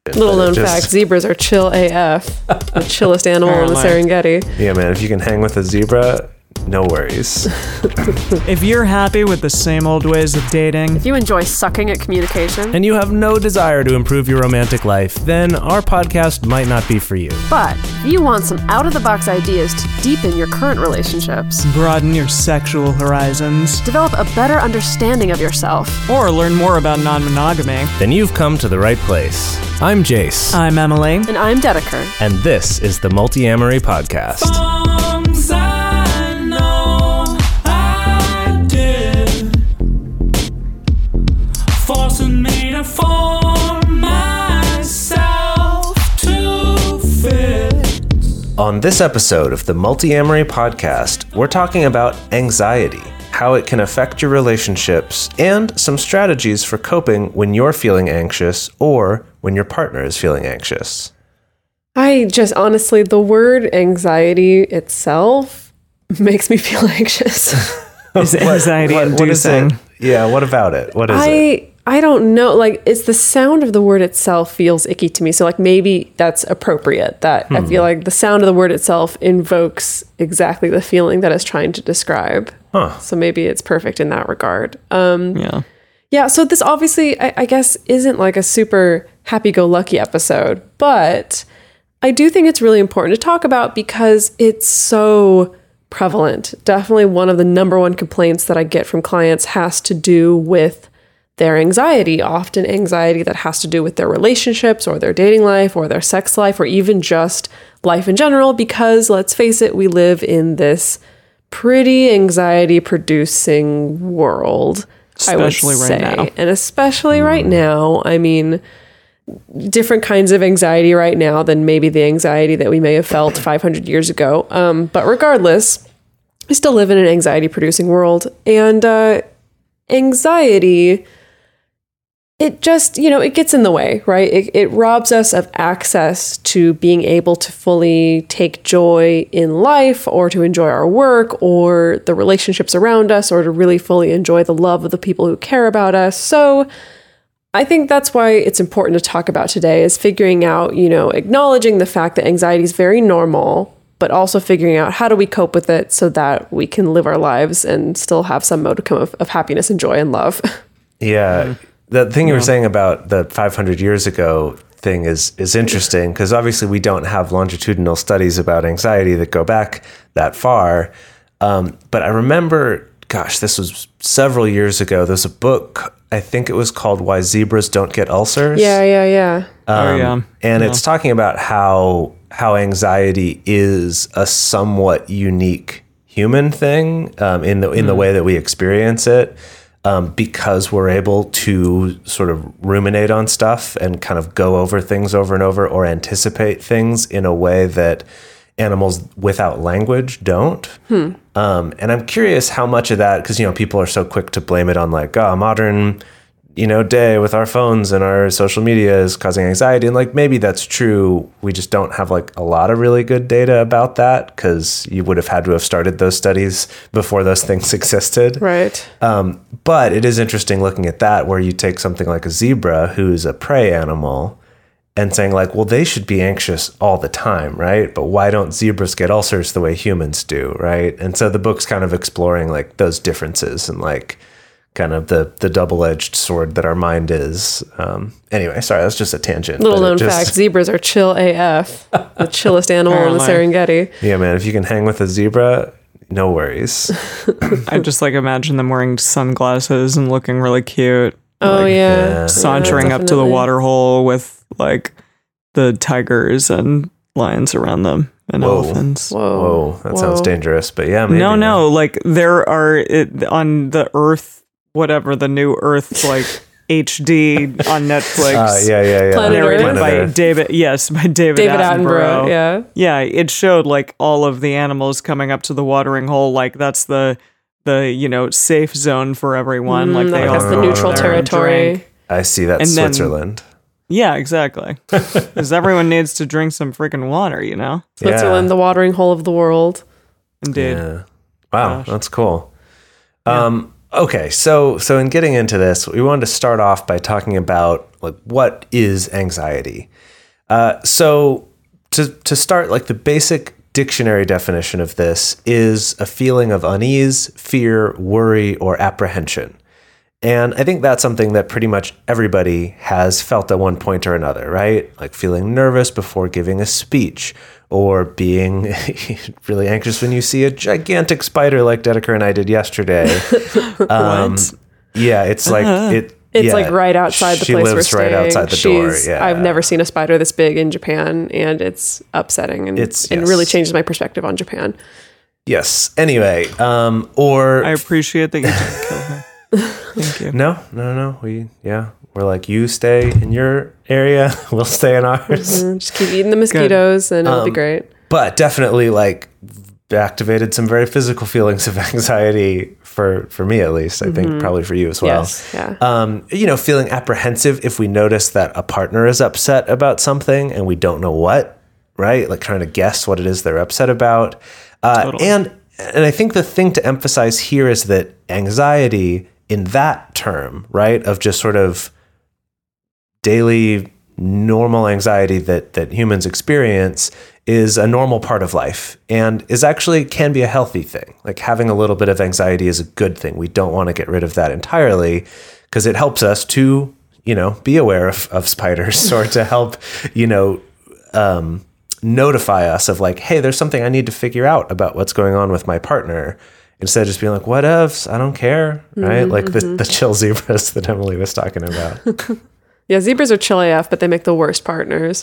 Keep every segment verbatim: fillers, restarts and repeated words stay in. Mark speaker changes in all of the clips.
Speaker 1: Little known just... fact, zebras are chill A F. The chillest animal in the Serengeti.
Speaker 2: Yeah, man, if you can hang with a zebra, no worries.
Speaker 3: If you're happy with the same old ways of dating,
Speaker 1: if you enjoy sucking at communication,
Speaker 4: and you have no desire to improve your romantic life, then our podcast might not be for you.
Speaker 1: But if you want some out-of-the-box ideas to deepen your current relationships,
Speaker 3: broaden your sexual horizons,
Speaker 1: develop a better understanding of yourself,
Speaker 3: or learn more about non-monogamy,
Speaker 4: then you've come to the right place. I'm Jace.
Speaker 3: I'm Emily.
Speaker 1: And I'm Dedeker.
Speaker 4: And this is the Multi-Amory Podcast.
Speaker 5: Songs I know I did, forcing me to form myself to fit.
Speaker 2: On this episode of the Multi-Amory Podcast, we're talking about anxiety, how it can affect your relationships, and some strategies for coping when you're feeling anxious or when your partner is feeling anxious.
Speaker 1: I just honestly, the word anxiety itself makes me feel anxious.
Speaker 3: Is anxiety
Speaker 2: what, what, what is
Speaker 3: inducing?
Speaker 2: it? Yeah, what about it? What is
Speaker 1: I,
Speaker 2: it?
Speaker 1: I don't know. Like, it's the sound of the word itself feels icky to me. So, like, maybe that's appropriate. That hmm. I feel like the sound of the word itself invokes exactly the feeling that it's trying to describe.
Speaker 2: Huh.
Speaker 1: So maybe it's perfect in that regard. Um,
Speaker 3: yeah.
Speaker 1: Yeah. So this obviously, I, I guess, isn't like a super happy-go-lucky episode, but I do think it's really important to talk about because it's so prevalent. Definitely one of the number one complaints that I get from clients has to do with their anxiety, often anxiety that has to do with their relationships or their dating life or their sex life or even just life in general, because let's face it, we live in this pretty anxiety producing world,
Speaker 3: especially
Speaker 1: I would
Speaker 3: right
Speaker 1: say.
Speaker 3: now.
Speaker 1: And especially mm. right now, I mean, different kinds of anxiety right now than maybe the anxiety that we may have felt five hundred years ago. Um, but regardless, we still live in an anxiety producing world, and uh, anxiety, it just, you know, it gets in the way, right? It, it robs us of access to being able to fully take joy in life or to enjoy our work or the relationships around us or to really fully enjoy the love of the people who care about us. So I think that's why it's important to talk about today is figuring out, you know, acknowledging the fact that anxiety is very normal, but also figuring out how do we cope with it so that we can live our lives and still have some modicum of, of happiness and joy and love.
Speaker 2: Yeah. Mm-hmm. The thing
Speaker 3: yeah.
Speaker 2: you were saying about the five hundred years ago thing is is interesting because obviously we don't have longitudinal studies about anxiety that go back that far. Um, but I remember, gosh, this was several years ago. There's a book, I think it was called Why Zebras Don't Get Ulcers.
Speaker 1: Yeah, yeah, yeah.
Speaker 2: Um,
Speaker 3: oh, yeah.
Speaker 2: And
Speaker 3: yeah.
Speaker 2: it's talking about how how anxiety is a somewhat unique human thing um, in the in mm. the way that we experience it. Um, because we're able to sort of ruminate on stuff and kind of go over things over and over or anticipate things in a way that animals without language don't.
Speaker 1: Hmm.
Speaker 2: Um, and I'm curious how much of that, because, you know, people are so quick to blame it on like, oh, modern, you know, day with our phones and our social media is causing anxiety. And like, maybe that's true. We just don't have like a lot of really good data about that because you would have had to have started those studies before those things existed.
Speaker 1: Right.
Speaker 2: Um, but it is interesting looking at that where you take something like a zebra who's a prey animal and saying like, well, they should be anxious all the time, right? But why don't zebras get ulcers the way humans do, right? And so the book's kind of exploring like those differences and like kind of the the double-edged sword that our mind is. Um, anyway, sorry, that's just a tangent.
Speaker 1: Little known
Speaker 2: just,
Speaker 1: fact, zebras are chill A F. The chillest animal in the Serengeti.
Speaker 2: Yeah, man, if you can hang with a zebra, no worries.
Speaker 3: I just like imagine them wearing sunglasses and looking really cute.
Speaker 1: Oh,
Speaker 3: like,
Speaker 1: yeah.
Speaker 2: yeah.
Speaker 3: Sauntering
Speaker 1: yeah,
Speaker 3: up to the water hole with like the tigers and lions around them and
Speaker 2: Whoa.
Speaker 3: elephants.
Speaker 1: Whoa.
Speaker 2: Whoa, that
Speaker 1: Whoa.
Speaker 2: sounds dangerous, but yeah, maybe
Speaker 3: No,
Speaker 2: not.
Speaker 3: no, like there are it, on the Earth, whatever, the new Earth, like H D on Netflix.
Speaker 2: Uh, yeah, yeah, yeah.
Speaker 1: Planet
Speaker 3: Narrated
Speaker 1: Earth.
Speaker 3: by
Speaker 2: Earth.
Speaker 3: David, yes, by David,
Speaker 1: David
Speaker 3: Attenborough.
Speaker 1: Attenborough, yeah.
Speaker 3: Yeah, it showed like all of the animals coming up to the watering hole, like that's the the you know safe zone for everyone.
Speaker 1: Mm,
Speaker 3: like they
Speaker 1: like
Speaker 3: all
Speaker 1: that's the
Speaker 3: go
Speaker 1: neutral
Speaker 3: there and
Speaker 1: territory.
Speaker 3: drink.
Speaker 2: I see. That's
Speaker 3: And then-
Speaker 2: Switzerland.
Speaker 3: Yeah, exactly. Because everyone needs to drink some freaking water, you know.
Speaker 1: Switzerland,
Speaker 2: Yeah.
Speaker 1: the watering hole of the world.
Speaker 3: Indeed.
Speaker 2: Yeah. Wow,
Speaker 3: Gosh.
Speaker 2: that's cool. Um, okay, so so in getting into this, we wanted to start off by talking about like what is anxiety? Uh, so to to start, like the basic dictionary definition of this is a feeling of unease, fear, worry, or apprehension. And I think that's something that pretty much everybody has felt at one point or another, right? Like feeling nervous before giving a speech, or being really anxious when you see a gigantic spider like Dedeker and I did yesterday. Um,
Speaker 3: What?
Speaker 2: yeah, it's like it.
Speaker 1: It's
Speaker 2: yeah,
Speaker 1: like right outside the
Speaker 2: she
Speaker 1: place we're
Speaker 2: lives
Speaker 1: staying.
Speaker 2: right outside the
Speaker 1: She's,
Speaker 2: door. Yeah,
Speaker 1: I've never seen a spider this big in Japan, and it's upsetting, and
Speaker 2: It's-
Speaker 1: and
Speaker 2: yes.
Speaker 1: really changes my perspective on Japan.
Speaker 2: Yes. Anyway, um, or
Speaker 3: I appreciate that you didn't kill her. Thank you.
Speaker 2: no, no, no. We yeah, we're like, you stay in your area, we'll stay in ours.
Speaker 1: Mm, Just keep eating the mosquitoes, and it'll be
Speaker 2: Um,
Speaker 1: great.
Speaker 2: But definitely, like, activated some very physical feelings of anxiety for for me at least. I think probably for you as well.
Speaker 1: Yes, yeah.
Speaker 2: Um, you know, feeling apprehensive if we notice that a partner is upset about something and we don't know what, right? Like trying to guess what it is they're upset about. Uh,
Speaker 3: Totally.
Speaker 2: And and I think the thing to emphasize here is that anxiety in that term, right, of just sort of daily normal anxiety that that humans experience is a normal part of life and is actually can be a healthy thing. Like having a little bit of anxiety is a good thing. We don't want to get rid of that entirely because it helps us to, you know, be aware of, of spiders or to help, you know, um, notify us of like, hey, there's something I need to figure out about what's going on with my partner. Instead of just being like, what ifs? I don't care, right?
Speaker 1: Mm-hmm,
Speaker 2: like the, the chill zebras that Emily was talking about.
Speaker 1: Yeah, zebras are chill A F, but they make the worst partners.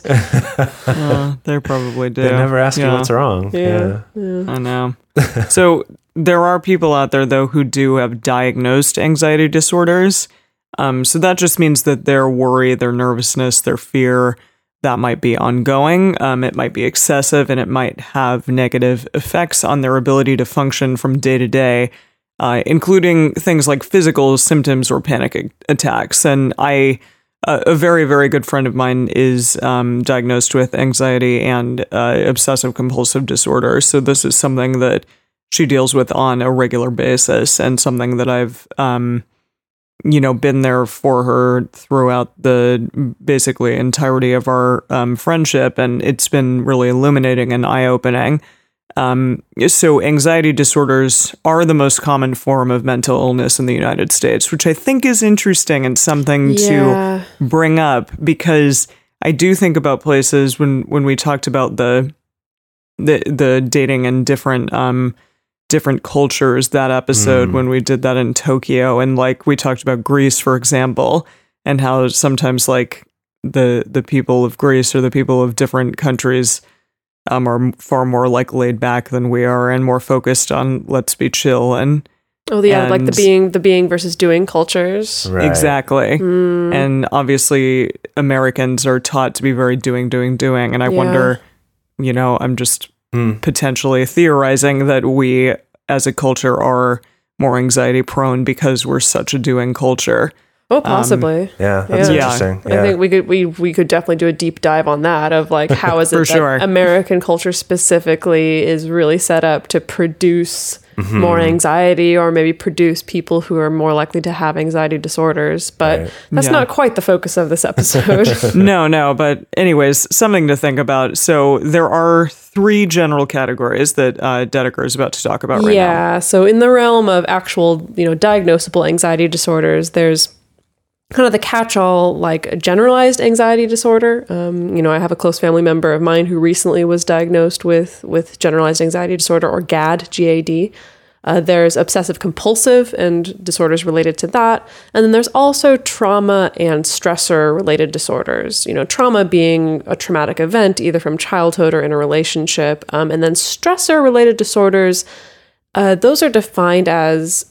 Speaker 3: Uh, they probably do.
Speaker 2: They never ask you
Speaker 3: Yeah.
Speaker 2: what's wrong.
Speaker 1: Yeah.
Speaker 3: I know. So there are people out there though who do have diagnosed anxiety disorders. Um, so that just means that their worry, their nervousness, their fear, that might be ongoing. Um, it might be excessive, and it might have negative effects on their ability to function from day to day, uh, including things like physical symptoms or panic a- attacks. And I. Uh, a very, very good friend of mine is um, diagnosed with anxiety and uh, obsessive compulsive disorder. So this is something that she deals with on a regular basis, and something that I've, um, you know, been there for her throughout the basically entirety of our um, friendship, and it's been really illuminating and eye-opening. Um, so anxiety disorders are the most common form of mental illness in the United States, which I think is interesting and something
Speaker 1: Yeah.
Speaker 3: to bring up, because I do think about places when, when we talked about the, the, the dating in different, um, different cultures, that episode when we did that in Tokyo, and like we talked about Greece, for example, and how sometimes like the, the people of Greece or the people of different countries Um, are far more like laid back than we are, and more focused on let's be chill and
Speaker 1: Oh, yeah, like the
Speaker 3: And-
Speaker 1: being, the being versus doing cultures.
Speaker 2: Right.
Speaker 3: exactly.
Speaker 1: Mm.
Speaker 3: And obviously, Americans are taught to be very doing, doing, doing. And I
Speaker 1: Yeah.
Speaker 3: wonder, you know, I'm just
Speaker 2: Hmm.
Speaker 3: potentially theorizing that we, as a culture, are more anxiety prone because we're such a doing culture.
Speaker 1: Oh, possibly.
Speaker 2: Yeah, that's
Speaker 1: Yeah.
Speaker 2: interesting. Yeah.
Speaker 1: I think we could we we could definitely do a deep dive on that of like how is it
Speaker 3: For
Speaker 1: that
Speaker 3: sure.
Speaker 1: American culture specifically is really set up to produce
Speaker 2: Mm-hmm.
Speaker 1: more anxiety, or maybe produce people who are more likely to have anxiety disorders. But
Speaker 2: Right.
Speaker 1: that's
Speaker 3: Yeah.
Speaker 1: not quite the focus of this episode.
Speaker 3: no, no, but anyways, something to think about. So there are three general categories that uh, Dedeker is about to talk about right now.
Speaker 1: Yeah. So in the realm of actual, you know, diagnosable anxiety disorders, there's kind of the catch-all, like generalized anxiety disorder. Um, you know, I have a close family member of mine who recently was diagnosed with with generalized anxiety disorder, or GAD, G A D. Uh, there's obsessive compulsive and disorders related to that. And then there's also trauma and stressor related disorders. You know, trauma being a traumatic event, either from childhood or in a relationship. Um, and then stressor related disorders, uh, those are defined as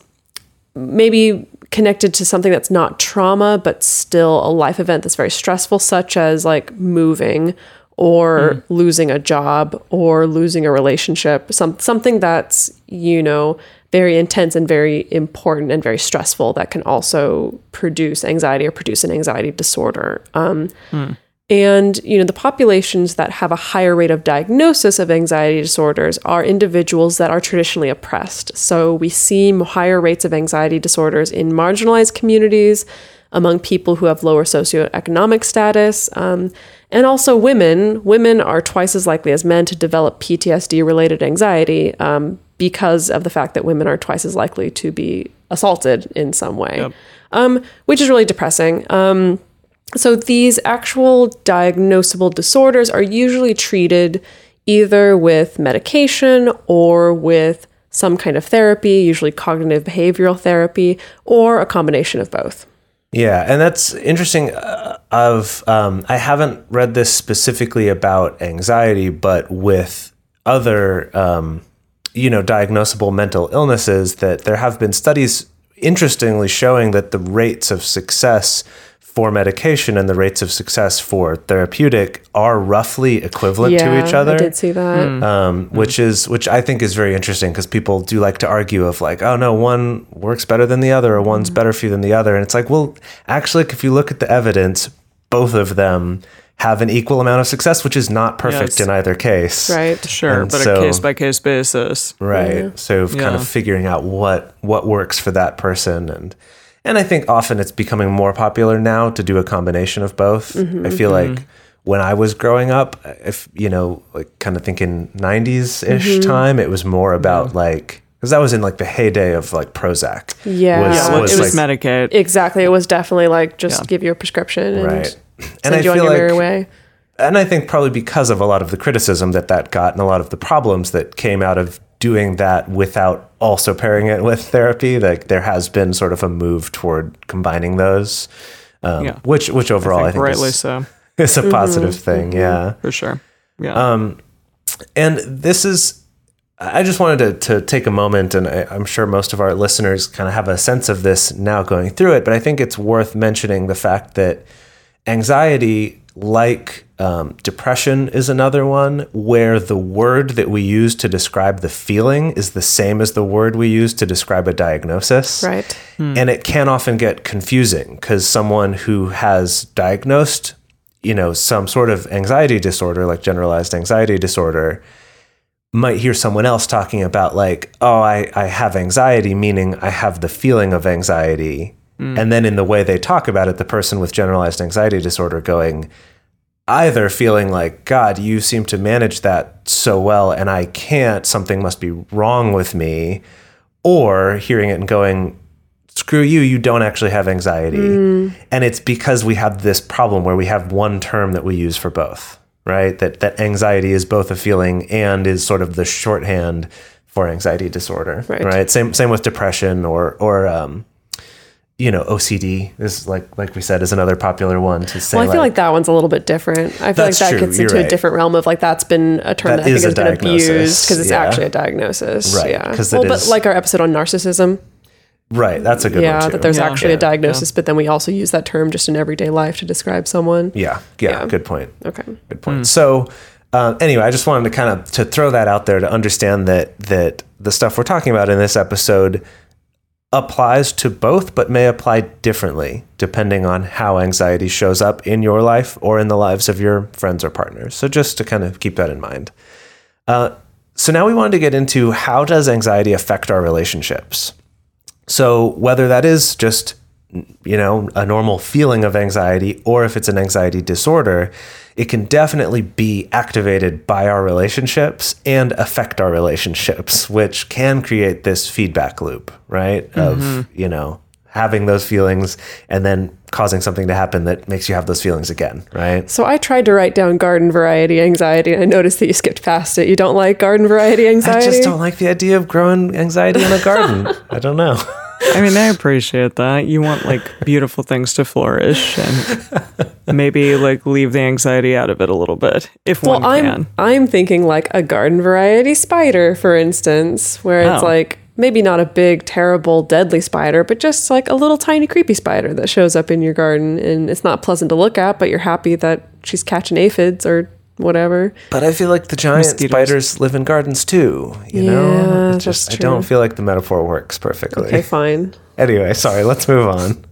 Speaker 1: maybe connected to something that's not trauma, but still a life event that's very stressful, such as like moving or losing a job or losing a relationship, some something that's, you know, very intense and very important and very stressful that can also produce anxiety or produce an anxiety disorder. Um, And, you know, the populations that have a higher rate of diagnosis of anxiety disorders are individuals that are traditionally oppressed. So we see higher rates of anxiety disorders in marginalized communities, among people who have lower socioeconomic status. Um, and also women. Women are twice as likely as men to develop P T S D-related anxiety um, because of the fact that women are twice as likely to be assaulted in some way,
Speaker 3: Yep.
Speaker 1: um, which is really depressing. Um, so these actual diagnosable disorders are usually treated either with medication or with some kind of therapy, usually cognitive behavioral therapy, or a combination of both.
Speaker 2: Yeah, and that's interesting. Uh, of um, I haven't read this specifically about anxiety, but with other, um, you know, diagnosable mental illnesses, that there have been studies, interestingly, showing that the rates of success for medication and the rates of success for therapeutic are roughly equivalent
Speaker 1: yeah,
Speaker 2: to each other.
Speaker 1: I did see that.
Speaker 2: Um, which is which I think is very interesting, because people do like to argue of like, oh no, one works better than the other, or one's better for you than the other. And it's like, well, actually, if you look at the evidence, both of them have an equal amount of success, which is not perfect
Speaker 3: Yes.
Speaker 2: in either case.
Speaker 1: Right.
Speaker 3: Sure,
Speaker 2: And
Speaker 3: but
Speaker 2: so-
Speaker 3: a case by case basis.
Speaker 2: Right.
Speaker 1: Yeah.
Speaker 2: So kind
Speaker 3: Yeah.
Speaker 2: of figuring out what what works for that person, and and I think often it's becoming more popular now to do a combination of both. I feel like when I was growing up, if you know, like kind of thinking nineties ish time, it was more about like, because that was in like the heyday of like Prozac.
Speaker 1: Yeah.
Speaker 2: was,
Speaker 1: Yeah,
Speaker 3: Yeah,
Speaker 2: was
Speaker 3: it was
Speaker 2: like,
Speaker 3: Medicaid.
Speaker 1: Exactly. It was definitely like just
Speaker 3: Yeah.
Speaker 1: give you a prescription and
Speaker 2: right.
Speaker 1: send
Speaker 2: And I
Speaker 1: you on
Speaker 2: feel
Speaker 1: your merry
Speaker 2: like,
Speaker 1: way.
Speaker 2: and I think probably because of a lot of the criticism that that got and a lot of the problems that came out of doing that without also pairing it with therapy, like there has been sort of a move toward combining those, um,
Speaker 3: Yeah.
Speaker 2: which which overall I
Speaker 3: I
Speaker 2: think,
Speaker 3: think rightly
Speaker 2: is,
Speaker 3: so,
Speaker 2: is a positive thing. Yeah.
Speaker 3: for sure. Yeah.
Speaker 2: Um, and this is, I just wanted to, to take a moment, and I, I'm sure most of our listeners kind of have a sense of this now going through it, but I think it's worth mentioning the fact that anxiety, like um, depression, is another one where the word that we use to describe the feeling is the same as the word we use to describe a diagnosis.
Speaker 1: Right.
Speaker 2: And it can often get confusing, because someone who has diagnosed, you know, some sort of anxiety disorder, like generalized anxiety disorder, might hear someone else talking about like, oh, I, I have anxiety, meaning I have the feeling of anxiety. And then in the way they talk about it, the person with generalized anxiety disorder going, either feeling like, God, you seem to manage that so well and I can't, something must be wrong with me, or hearing it and going, screw you, you don't actually have anxiety. And it's because we have this problem where we have one term that we use for both, right? That that anxiety is both a feeling and is sort of the shorthand for anxiety disorder,
Speaker 1: Right.
Speaker 2: right? Same same with depression, or or um, you know, O C D is like like we said is another popular one to say.
Speaker 1: Well, I feel like that one's a little bit different. I feel like
Speaker 2: That's
Speaker 1: that
Speaker 2: true,
Speaker 1: gets
Speaker 2: you're
Speaker 1: into a
Speaker 2: right.
Speaker 1: different realm of like that's been a term
Speaker 2: That
Speaker 1: that, I
Speaker 2: is
Speaker 1: think
Speaker 2: a
Speaker 1: has been
Speaker 2: diagnosis,
Speaker 1: abused because it's
Speaker 2: yeah.
Speaker 1: actually a diagnosis.
Speaker 2: Right,
Speaker 1: Yeah.
Speaker 2: 'cause it
Speaker 1: well, but
Speaker 2: is-
Speaker 1: like our episode on narcissism.
Speaker 2: right, that's a good
Speaker 1: Yeah,
Speaker 2: one too.
Speaker 1: that there's
Speaker 3: Yeah.
Speaker 1: actually
Speaker 2: Yeah.
Speaker 1: a diagnosis, but then we also use that term just in everyday life to describe someone.
Speaker 2: yeah, yeah,
Speaker 1: Yeah.
Speaker 2: good point.
Speaker 1: Okay.
Speaker 2: Good point. So, uh, anyway, I just wanted to kind of to throw that out there to understand that that the stuff we're talking about in this episode applies to both, but may apply differently depending on how anxiety shows up in your life or in the lives of your friends or partners. So, just to kind of keep that in mind. Uh, so now we wanted to get into how does anxiety affect our relationships. So whether that is just, you know, a normal feeling of anxiety, or if it's an anxiety disorder, it can definitely be activated by our relationships and affect our relationships, which can create this feedback loop, right? Of, you know, having those feelings and then causing something to happen that makes you have those feelings again, right?
Speaker 1: So I tried to write down garden variety anxiety, and I noticed that you skipped past it. You don't like garden variety anxiety?
Speaker 2: I just don't like the idea of growing anxiety in a garden. I don't know.
Speaker 3: I mean, I appreciate that. You want like beautiful things to flourish, and maybe like leave the anxiety out of it a little bit if
Speaker 1: Well,
Speaker 3: one
Speaker 1: I'm
Speaker 3: can.
Speaker 1: I'm thinking like a garden variety spider, for instance, where it's
Speaker 3: Oh.
Speaker 1: like maybe not a big, terrible, deadly spider, but just like a little tiny, creepy spider that shows up in your garden, and it's not pleasant to look at, but you're happy that she's catching aphids or whatever.
Speaker 2: But I feel like the giant
Speaker 3: Mosquitoes.
Speaker 2: spiders live in gardens too. You
Speaker 1: Yeah,
Speaker 2: know, It
Speaker 1: that's
Speaker 2: just I
Speaker 1: true.
Speaker 2: don't feel like the metaphor works perfectly.
Speaker 1: Okay, fine.
Speaker 2: Anyway, sorry. Let's move on.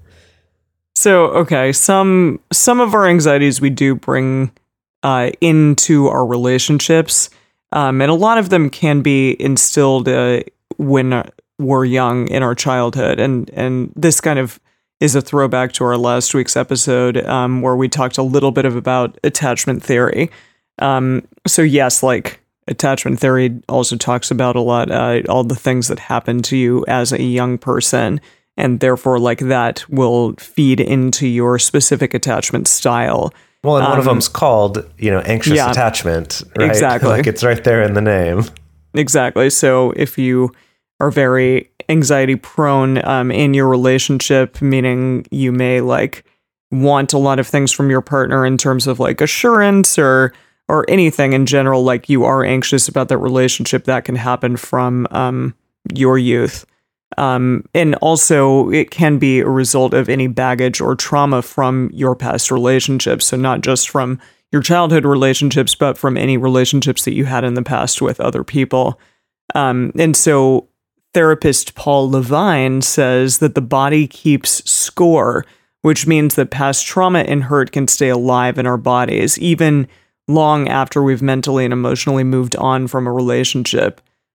Speaker 3: So, okay, some some of our anxieties we do bring uh, into our relationships, um, and a lot of them can be instilled uh, when uh, we're young in our childhood, and and this kind of is a throwback to our last week's episode, um, where we talked a little bit of about attachment theory. Um, so yes, like attachment theory also talks about a lot, uh, all the things that happen to you as a young person, and therefore like that will feed into your specific attachment style.
Speaker 2: Well, and one
Speaker 3: Um,
Speaker 2: of them's called, you know, anxious
Speaker 3: yeah,
Speaker 2: attachment, right?
Speaker 3: exactly.
Speaker 2: Like it's right there in the name.
Speaker 3: Exactly. So if you are very anxiety prone um, in your relationship, meaning you may like want a lot of things from your partner in terms of like assurance or or anything in general, like you are anxious about that relationship, that can happen from um, your youth. Um, and also it can be a result of any baggage or trauma from your past relationships. So not just from your childhood relationships, but from any relationships that you had in the past with other people. Um, and so therapist Paul Levine says that the body keeps score, which means that past trauma and hurt can stay alive in our bodies, even long after we've mentally and emotionally moved on from a relationship.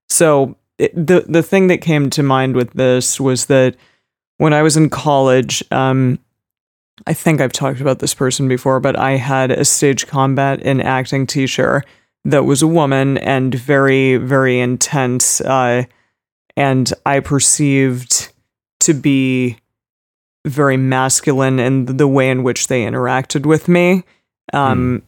Speaker 3: So it, the the thing that came to mind with this was that when I was in college, um, I think I've talked about this person before, but I had a stage combat and acting teacher that was a woman and very, very intense, uh, and I perceived to be very masculine in the way in which they interacted with me. Um, mm.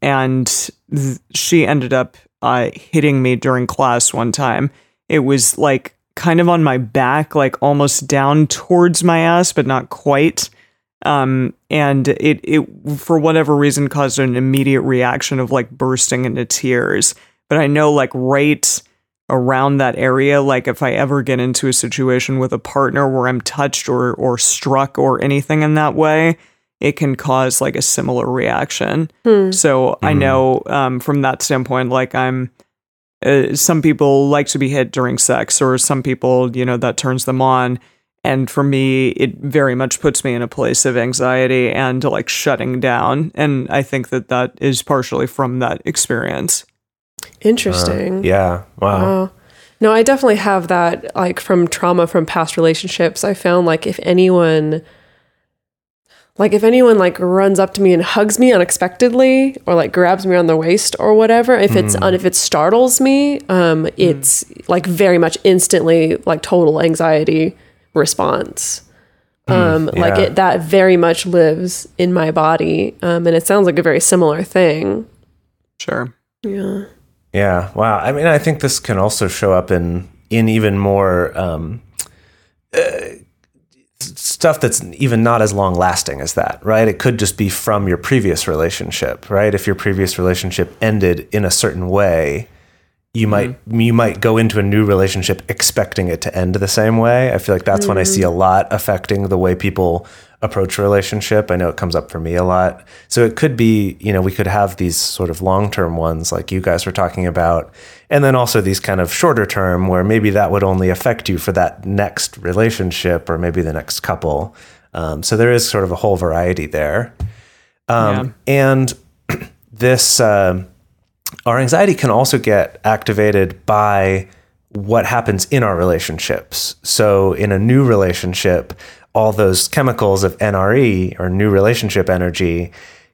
Speaker 3: And th- she ended up uh, hitting me during class one time. It was like kind of on my back, like almost down towards my ass, but not quite. Um, and it, it, for whatever reason, caused an immediate reaction of like bursting into tears. But I know like right around that area, like if I ever get into a situation with a partner where I'm touched or, or struck or anything in that way, it can cause like a similar reaction. Hmm. So mm-hmm. I know, um, from that standpoint, like I'm, uh, some people like to be hit during sex, or some people, you know, that turns them on. And for me, it very much puts me in a place of anxiety and like shutting down. And I think that that is partially from that experience.
Speaker 1: Interesting.
Speaker 2: Uh, yeah. Wow.
Speaker 1: wow. No, I definitely have that, like from trauma from past relationships. I found like if anyone, like if anyone like runs up to me and hugs me unexpectedly, or like grabs me on the waist or whatever, if it's mm. if it startles me, um, it's mm. like very much instantly like total anxiety response. Um, mm, yeah. Like it, that very much lives in my body. Um, and it sounds like a very similar thing.
Speaker 3: Sure.
Speaker 1: Yeah.
Speaker 2: Yeah. Wow. I mean, I think this can also show up in, in even more, um, uh, stuff that's even not as long lasting as that, right? It could just be from your previous relationship, right? If your previous relationship ended in a certain way, you might mm-hmm. you might go into a new relationship expecting it to end the same way. I feel like that's mm-hmm. when I see a lot affecting the way people approach a relationship. I know it comes up for me a lot. So it could be, you know, we could have these sort of long-term ones like you guys were talking about, and then also these kind of shorter term where maybe that would only affect you for that next relationship or maybe the next couple. Um, so there is sort of a whole variety there. Um, yeah. And this... Uh, Our anxiety can also get activated by what happens in our relationships. So in a new relationship, all those chemicals of N R E, or new relationship energy,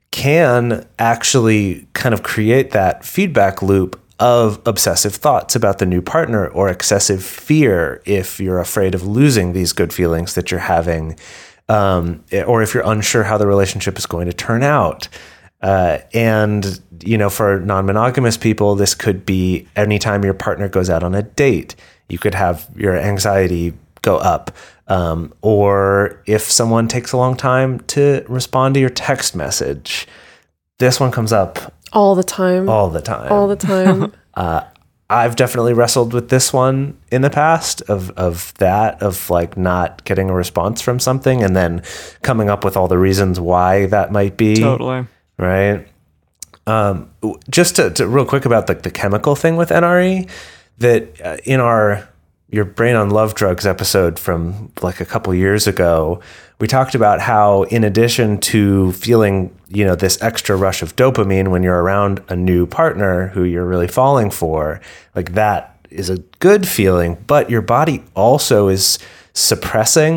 Speaker 2: can actually kind of create that feedback loop of obsessive thoughts about the new partner, or excessive fear if you're afraid of losing these good feelings that you're having, um, or if you're unsure how the relationship is going to turn out. Uh, and, you know, for non-monogamous people, this could be anytime your partner goes out on a date, you could have your anxiety go up. Um, or if someone takes a long time to respond to your text message, this one comes up
Speaker 1: all the time,
Speaker 2: all the time,
Speaker 1: all the time.
Speaker 2: uh, I've definitely wrestled with this one in the past of, of that, of like not getting a response from something and then coming up with all the reasons why that might be.
Speaker 3: Totally.
Speaker 2: Right. Um, just to, to real quick about the, the chemical thing with N R E, that uh, in our Your Brain on Love Drugs episode from like a couple years ago, we talked about how in addition to feeling, you know, this extra rush of dopamine when you're around a new partner who you're really falling for, like that is a good feeling, but your body also is suppressing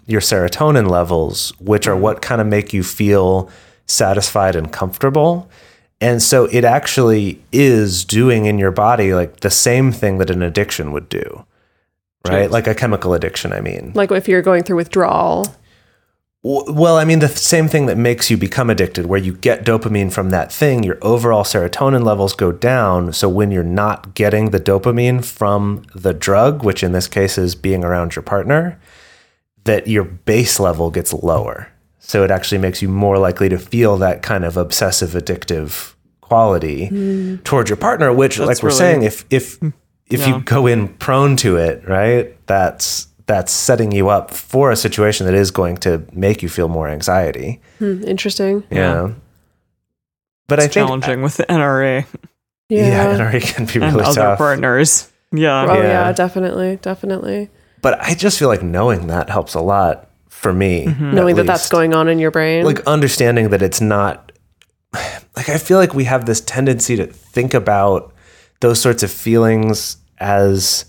Speaker 2: your serotonin levels, which are what kind of make you feel satisfied and comfortable. And so it actually is doing in your body like the same thing that an addiction would do, right?
Speaker 3: Jeez.
Speaker 2: Like a chemical addiction, I mean.
Speaker 1: Like if you're going through withdrawal.
Speaker 2: W- Well, I mean, the th- same thing that makes you become addicted, where you get dopamine from that thing, your overall serotonin levels go down. So when you're not getting the dopamine from the drug, which in this case is being around your partner, that your base level gets lower. So it actually makes you more likely to feel that kind of obsessive addictive quality mm. towards your partner, which that's like we're really, saying, if if if yeah. you go in prone to it, right, that's that's setting you up for a situation that is going to make you feel more anxiety.
Speaker 1: Hmm, interesting.
Speaker 2: Yeah. yeah. But
Speaker 3: it's
Speaker 2: I think
Speaker 3: challenging with the N R A.
Speaker 2: Yeah, yeah N R A can be really
Speaker 3: and
Speaker 2: tough.
Speaker 3: Other partners. Yeah.
Speaker 1: Oh
Speaker 2: yeah.
Speaker 1: yeah, definitely, definitely.
Speaker 2: But I just feel like knowing that helps a lot for me.
Speaker 1: Mm-hmm. Knowing that
Speaker 2: least.
Speaker 1: that's going on in your brain.
Speaker 2: Like understanding that it's not, like I feel like we have this tendency to think about those sorts of feelings as,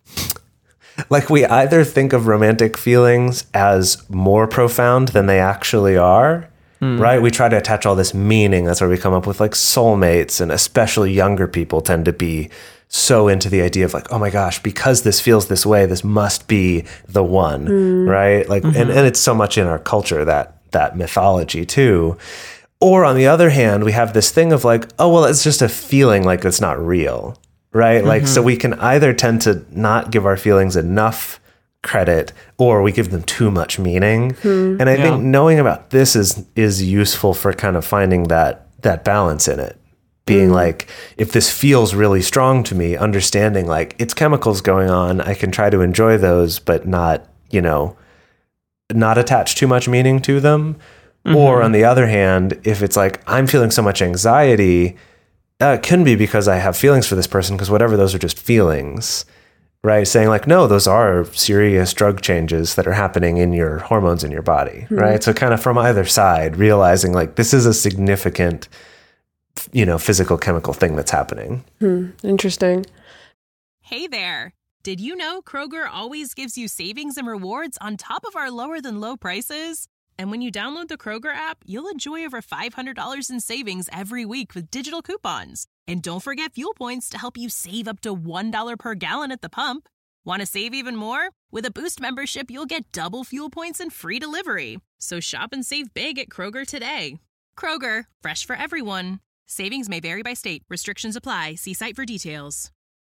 Speaker 2: like we either think of romantic feelings as more profound than they actually are, mm. right? We try to attach all this meaning. That's where we come up with like soulmates, and especially younger people tend to be so into the idea of like, oh my gosh, because this feels this way, this must be the one, mm. right? Like, mm-hmm. and, and it's so much in our culture, that that mythology too. Or on the other hand, we have this thing of like, oh, well, it's just a feeling, like it's not real, right? Mm-hmm. Like, so we can either tend to not give our feelings enough credit, or we give them too much meaning. Mm. And I yeah. think knowing about this is is useful for kind of finding that that balance in it. Being mm. like, if this feels really strong to me, understanding like it's chemicals going on, I can try to enjoy those, but not, you know, not attach too much meaning to them. Mm-hmm. Or on the other hand, if it's like, I'm feeling so much anxiety, uh, it can be because I have feelings for this person, because whatever, those are just feelings, right? Saying like, no, those are serious drug changes that are happening in your hormones in your body, mm-hmm. right? So kind of from either side, realizing like this is a significant, you know, physical chemical thing that's happening.
Speaker 1: Hmm. Interesting.
Speaker 6: Hey there. Did you know Kroger always gives you savings and rewards on top of our lower than low prices? And when you download the Kroger app, you'll enjoy over five hundred dollars in savings every week with digital coupons. And don't forget fuel points to help you save up to one dollar per gallon at the pump. Want to save even more? With a Boost membership, you'll get double fuel points and free delivery. So shop and save big at Kroger today. Kroger, fresh for everyone. Savings may vary by state. Restrictions apply. See site for details.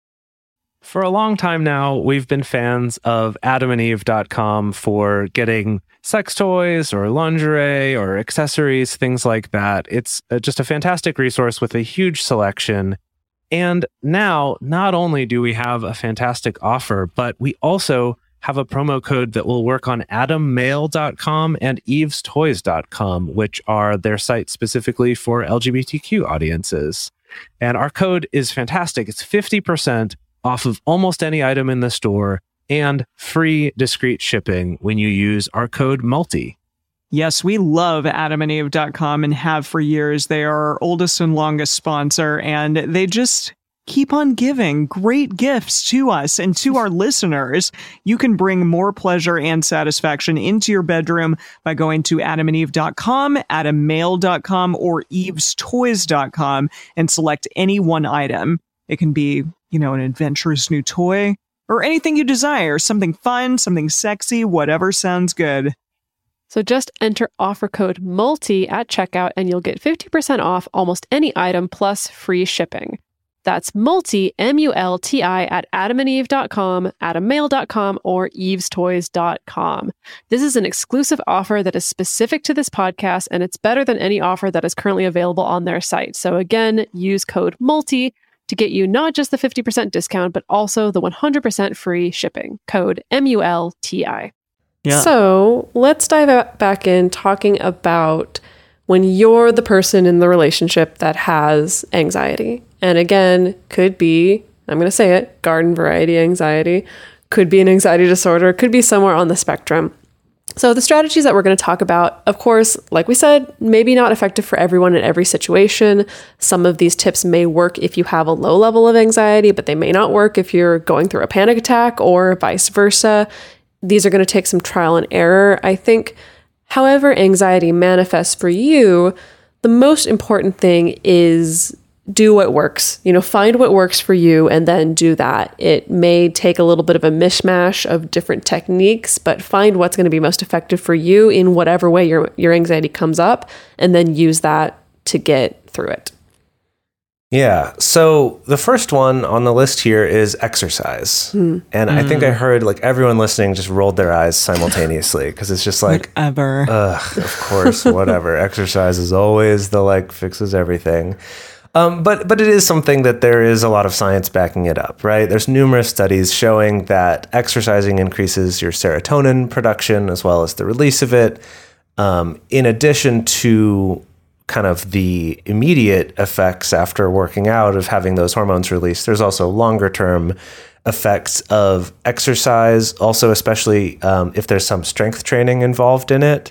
Speaker 4: For a long time now, we've been fans of adam and eve dot com for getting sex toys or lingerie or accessories, things like that. It's just a fantastic resource with a huge selection. And now, not only do we have a fantastic offer, but we also have a promo code that will work on adam mail dot com and eves toys dot com, which are their sites specifically for L G B T Q audiences. And our code is fantastic. It's fifty percent off of almost any item in the store and free discreet shipping when you use our code MULTI.
Speaker 3: Yes, we love adam and eve dot com and have for years. They are our oldest and longest sponsor, and they just keep on giving great gifts to us and to our listeners. You can bring more pleasure and satisfaction into your bedroom by going to adam and eve dot com, adam mail dot com, or eves toys dot com and select any one item. It can be, you know, an adventurous new toy or anything you desire, something fun, something sexy, whatever sounds good.
Speaker 1: So just enter offer code MULTI at checkout and you'll get fifty percent off almost any item plus free shipping. That's MULTI, M U L T I, at adam and eve dot com, adam mail dot com, or eves toys dot com. This is an exclusive offer that is specific to this podcast, and it's better than any offer that is currently available on their site. So again, use code MULTI to get you not just the fifty percent discount, but also the one hundred percent free shipping. Code M U L T I.
Speaker 3: Yeah.
Speaker 1: So let's dive back in talking about when you're the person in the relationship that has anxiety. And again, could be, I'm going to say it, garden variety anxiety, could be an anxiety disorder, could be somewhere on the spectrum. So the strategies that we're going to talk about, of course, like we said, maybe not effective for everyone in every situation. Some of these tips may work if you have a low level of anxiety, but they may not work if you're going through a panic attack or vice versa. these are going to take some trial and error. I think, however anxiety manifests for you, the most important thing is do what works. You know, find what works for you and then do that. It may take a little bit of a mishmash of different techniques, but find what's going to be most effective for you in whatever way your your anxiety comes up, and then use that to get through it.
Speaker 2: Yeah. So the first one on the list here is exercise. Mm. And mm. I think I heard like everyone listening just rolled their eyes simultaneously because it's just like,
Speaker 3: whatever.
Speaker 2: Ugh, of course, whatever. Exercise is always the like fixes everything. Um, but but it is something that there is a lot of science backing it up, right? There's numerous studies showing that exercising increases your serotonin production as well as the release of it. Um, in addition to kind of the immediate effects after working out of having those hormones released, there's also longer term effects of exercise, also especially um, if there's some strength training involved in it.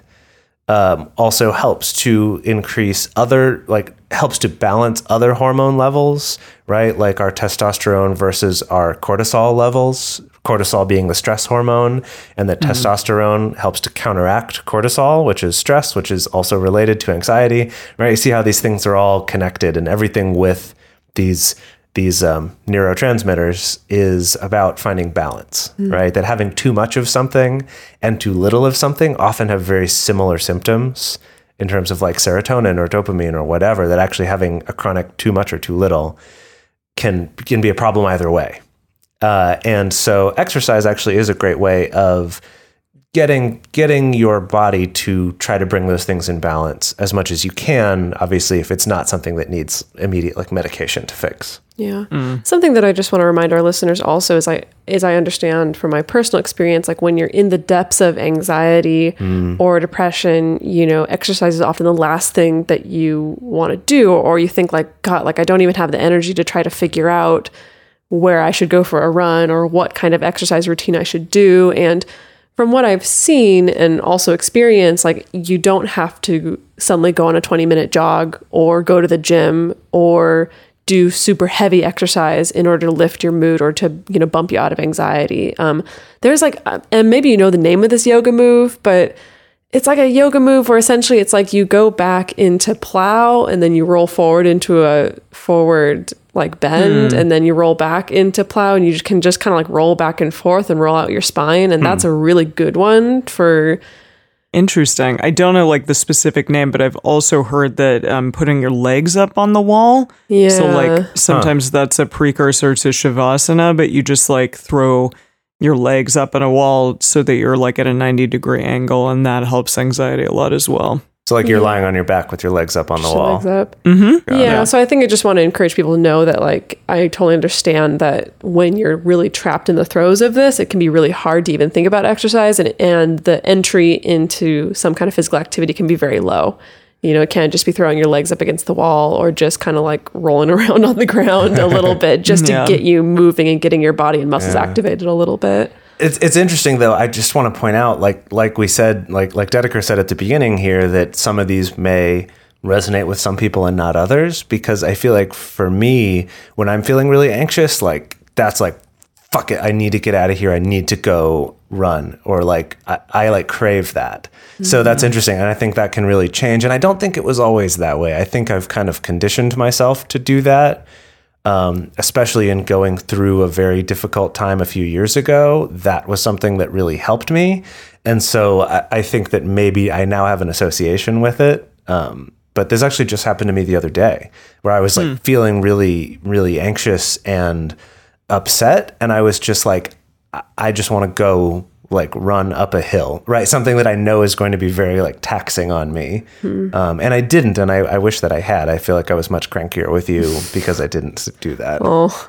Speaker 2: Um, also helps to increase other, like helps to balance other hormone levels, right? Like our testosterone versus our cortisol levels, cortisol being the stress hormone, and that mm-hmm. testosterone helps to counteract cortisol, which is stress, which is also related to anxiety, right? You see how these things are all connected, and everything with these these um, neurotransmitters is about finding balance, mm. right? That having too much of something and too little of something often have very similar symptoms in terms of like serotonin or dopamine or whatever, that actually having a chronic too much or too little can, can be a problem either way. Uh, and so exercise actually is a great way of getting getting your body to try to bring those things in balance as much as you can, obviously, if it's not something that needs immediate like medication to fix.
Speaker 1: Yeah. Mm. Something that I just want to remind our listeners also is I is I understand from my personal experience, like when you're in the depths of anxiety mm. or depression, you know, exercise is often the last thing that you want to do, or you think like, God, like I don't even have the energy to try to figure out where I should go for a run or what kind of exercise routine I should do. And from what I've seen and also experienced, like you don't have to suddenly go on a twenty minute jog or go to the gym or do super heavy exercise in order to lift your mood or to, you know, bump you out of anxiety. Um, there's like, and maybe you know the name of this yoga move, but it's like a yoga move where essentially it's like you go back into plow and then you roll forward into a forward like bend hmm. and then you roll back into plow, and you can just kind of like roll back and forth and roll out your spine. And hmm. that's a really good one for...
Speaker 3: Interesting. I don't know like the specific name, but I've also heard that um, putting your legs up on the wall.
Speaker 1: Yeah.
Speaker 3: So like sometimes huh. that's a precursor to Shavasana, but you just like throw your legs up on a wall so that you're like at a ninety degree angle, and that helps anxiety a lot as well.
Speaker 2: So like you're
Speaker 1: yeah.
Speaker 2: lying on your back with your legs up on the
Speaker 1: Just
Speaker 2: wall.
Speaker 1: Legs up.
Speaker 3: Mm-hmm.
Speaker 1: Yeah, yeah. So I think I just want to encourage people to know that like I totally understand that when you're really trapped in the throes of this, it can be really hard to even think about exercise, and and the entry into some kind of physical activity can be very low. You know, it can't just be throwing your legs up against the wall or just kind of like rolling around on the ground a little bit just yeah. to get you moving and getting your body and muscles yeah. activated a little bit.
Speaker 2: It's it's interesting though. I just want to point out, like like we said, like like Dedeker said at the beginning here, that some of these may resonate with some people and not others. Because I feel like for me, when I'm feeling really anxious, like that's like, fuck it, I need to get out of here. I need to go run, or like I, I like crave that. Mm-hmm. So that's interesting, and I think that can really change. And I don't think it was always that way. I think I've kind of conditioned myself to do that. Um, especially in going through a very difficult time a few years ago, that was something that really helped me. And so I, I think that maybe I now have an association with it. Um, but this actually just happened to me the other day, where I was like mm. feeling really, really anxious and upset. And I was just like, I just want to go like run up a hill, right? Something that I know is going to be very like taxing on me. Hmm. Um, and I didn't. And I, I wish that I had. I feel like I was much crankier with you because I didn't do that.
Speaker 1: Oh,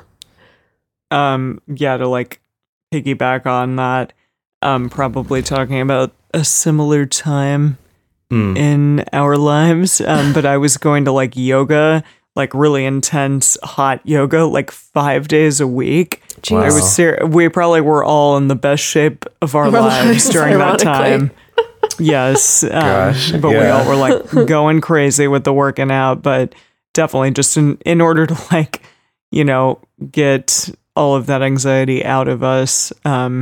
Speaker 3: um, yeah, to like piggyback on that, um, probably talking about a similar time mm. in our lives. Um, but I was going to like yoga, like really intense hot yoga, like five days a week.
Speaker 1: Wow.
Speaker 3: I was ser- we probably were all in the best shape of our, our lives, lives during that time. Yes. Um,
Speaker 2: Gosh,
Speaker 3: but yeah. we all were like going crazy with the working out, but definitely just in, in order to like, you know, get all of that anxiety out of us. Um,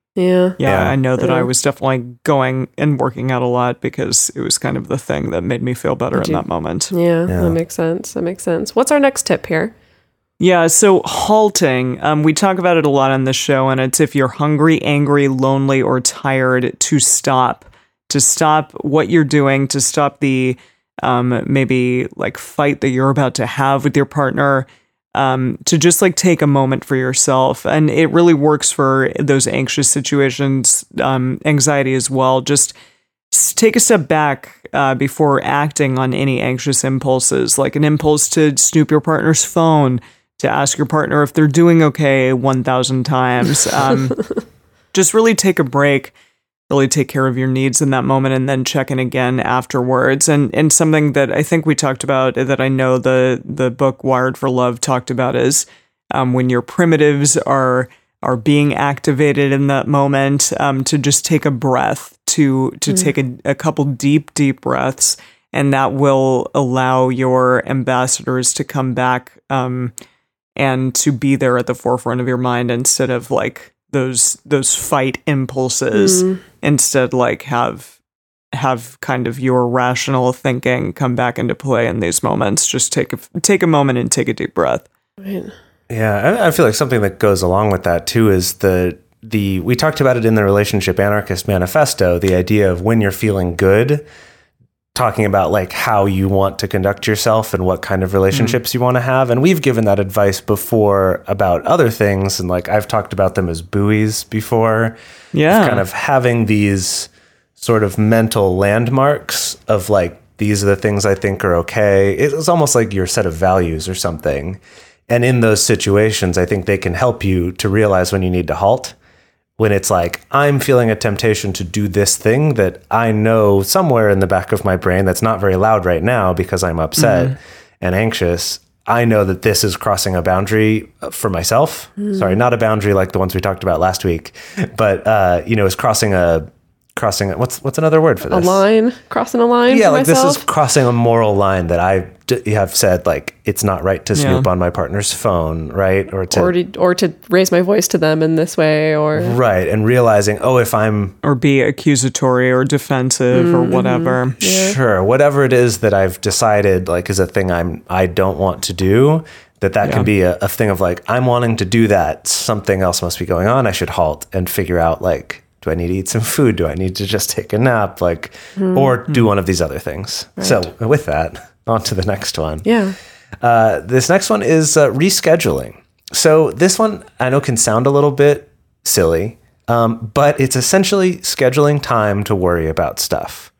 Speaker 1: Yeah.
Speaker 3: Yeah,
Speaker 2: Yeah.
Speaker 3: I know that
Speaker 1: Yeah.
Speaker 3: I was definitely going and working out a lot because it was kind of the thing that made me feel better in
Speaker 1: you-
Speaker 3: that moment.
Speaker 1: Yeah,
Speaker 2: Yeah.
Speaker 1: that makes sense. That makes sense. What's our next tip here?
Speaker 3: Yeah, so halting, um, we talk about it a lot on this show, and it's if you're hungry, angry, lonely, or tired, to stop. To stop what you're doing, to stop the um, maybe like fight that you're about to have with your partner, um, to just like take a moment for yourself. And it really works for those anxious situations, um, anxiety as well. Just s- take a step back uh, before acting on any anxious impulses, like an impulse to snoop your partner's phone, to ask your partner if they're doing okay one thousand times. Um, just really take a break, really take care of your needs in that moment, and then check in again afterwards. And and something that I think we talked about, that I know the the book Wired for Love talked about, is um, when your primitives are are being activated in that moment, um, to just take a breath, to to take a, a couple deep, deep breaths, and that will allow your ambassadors to come back um, and to be there at the forefront of your mind instead of like those those fight impulses. Instead, like have have kind of your rational thinking come back into play in these moments. Just take a take a moment and take a deep breath.
Speaker 1: Right.
Speaker 2: Yeah, I, I feel like something that goes along with that too is the the we talked about it in the Relationship Anarchist Manifesto, the idea of when you're feeling good, talking about like how you want to conduct yourself and what kind of relationships you want to have. And we've given that advice before about other things, and like I've talked about them as buoys before.
Speaker 3: Yeah.
Speaker 2: Kind of having these sort of mental landmarks of like, these are the things I think are okay. It's almost like your set of values or something. And in those situations, I think they can help you to realize when you need to halt. When it's like, I'm feeling a temptation to do this thing that I know somewhere in the back of my brain that's not very loud right now because I'm upset mm-hmm. and anxious. I know that this is crossing a boundary for myself. Mm. Sorry, not a boundary like the ones we talked about last week, but, uh, you know, is crossing a, crossing, a, what's, what's another word for this?
Speaker 1: A line, crossing a line.
Speaker 2: Yeah,
Speaker 1: for
Speaker 2: like
Speaker 1: myself?
Speaker 2: This is crossing a moral line that I d- have said, like, it's not right to snoop
Speaker 3: Yeah.
Speaker 2: on my partner's phone, right? Or to,
Speaker 1: or to, or to raise my voice to them in this way, or
Speaker 2: right. And realizing, oh, if I'm,
Speaker 3: or be accusatory or defensive mm-hmm. or whatever.
Speaker 1: Yeah.
Speaker 2: Sure. Whatever it is that I've decided like is a thing I'm, I don't want to do, that that
Speaker 3: Yeah.
Speaker 2: can be a, a thing of like, I'm wanting to do that. Something else must be going on. I should halt and figure out like, do I need to eat some food? Do I need to just take a nap? Like, mm-hmm. or do one of these other things. Right. So with that, on to the next one.
Speaker 1: Yeah.
Speaker 2: Uh, this next one is uh, rescheduling. So this one I know can sound a little bit silly, um, but it's essentially scheduling time to worry about stuff.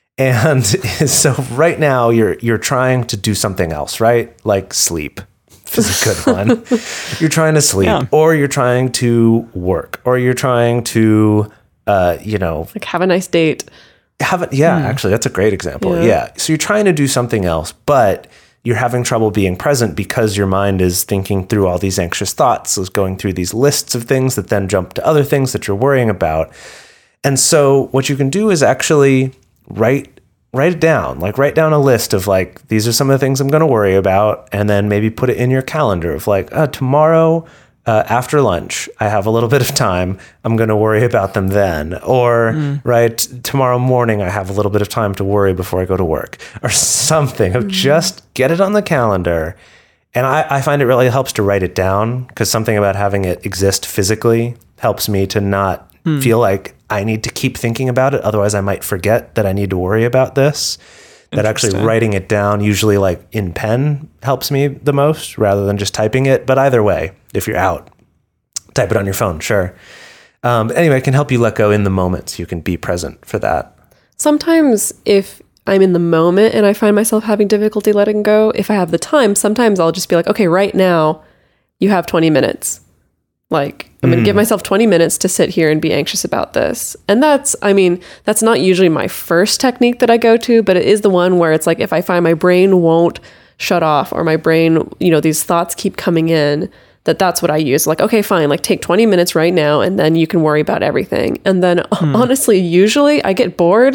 Speaker 2: And so right now you're you're trying to do something else, right? Like sleep. This is a good one. You're trying to sleep,
Speaker 3: Yeah.
Speaker 2: or you're trying to work, or you're trying to, uh, you know,
Speaker 1: like have a nice date.
Speaker 2: have it. Yeah, actually, that's a great example.
Speaker 1: Yeah.
Speaker 2: Yeah. So you're trying to do something else, but you're having trouble being present because your mind is thinking through all these anxious thoughts, is going through these lists of things that then jump to other things that you're worrying about. And so what you can do is actually write write it down, like write down a list of like, these are some of the things I'm going to worry about. And then maybe put it in your calendar of like, uh, tomorrow uh, after lunch, I have a little bit of time. I'm going to worry about them then. Or mm. right, tomorrow morning, I have a little bit of time to worry before I go to work or something. Mm. Just get it on the calendar. And I, I find it really helps to write it down, because something about having it exist physically helps me to not mm. feel like I need to keep thinking about it. Otherwise, I might forget that I need to worry about this. That actually writing it down, usually like in pen, helps me the most rather than just typing it. But either way, if you're out, type it on your phone, sure. Um, anyway, it can help you let go in the moment so you can be present for that.
Speaker 1: Sometimes if I'm in the moment and I find myself having difficulty letting go, if I have the time, sometimes I'll just be like, okay, right now you have twenty minutes. Like, I'm going to give myself twenty minutes to sit here and be anxious about this. And that's, I mean, that's not usually my first technique that I go to, but it is the one where it's like, if I find my brain won't shut off, or my brain, you know, these thoughts keep coming in, that that's what I use. Like, okay, fine, like take twenty minutes right now, and then you can worry about everything. And then hmm. honestly, usually I get bored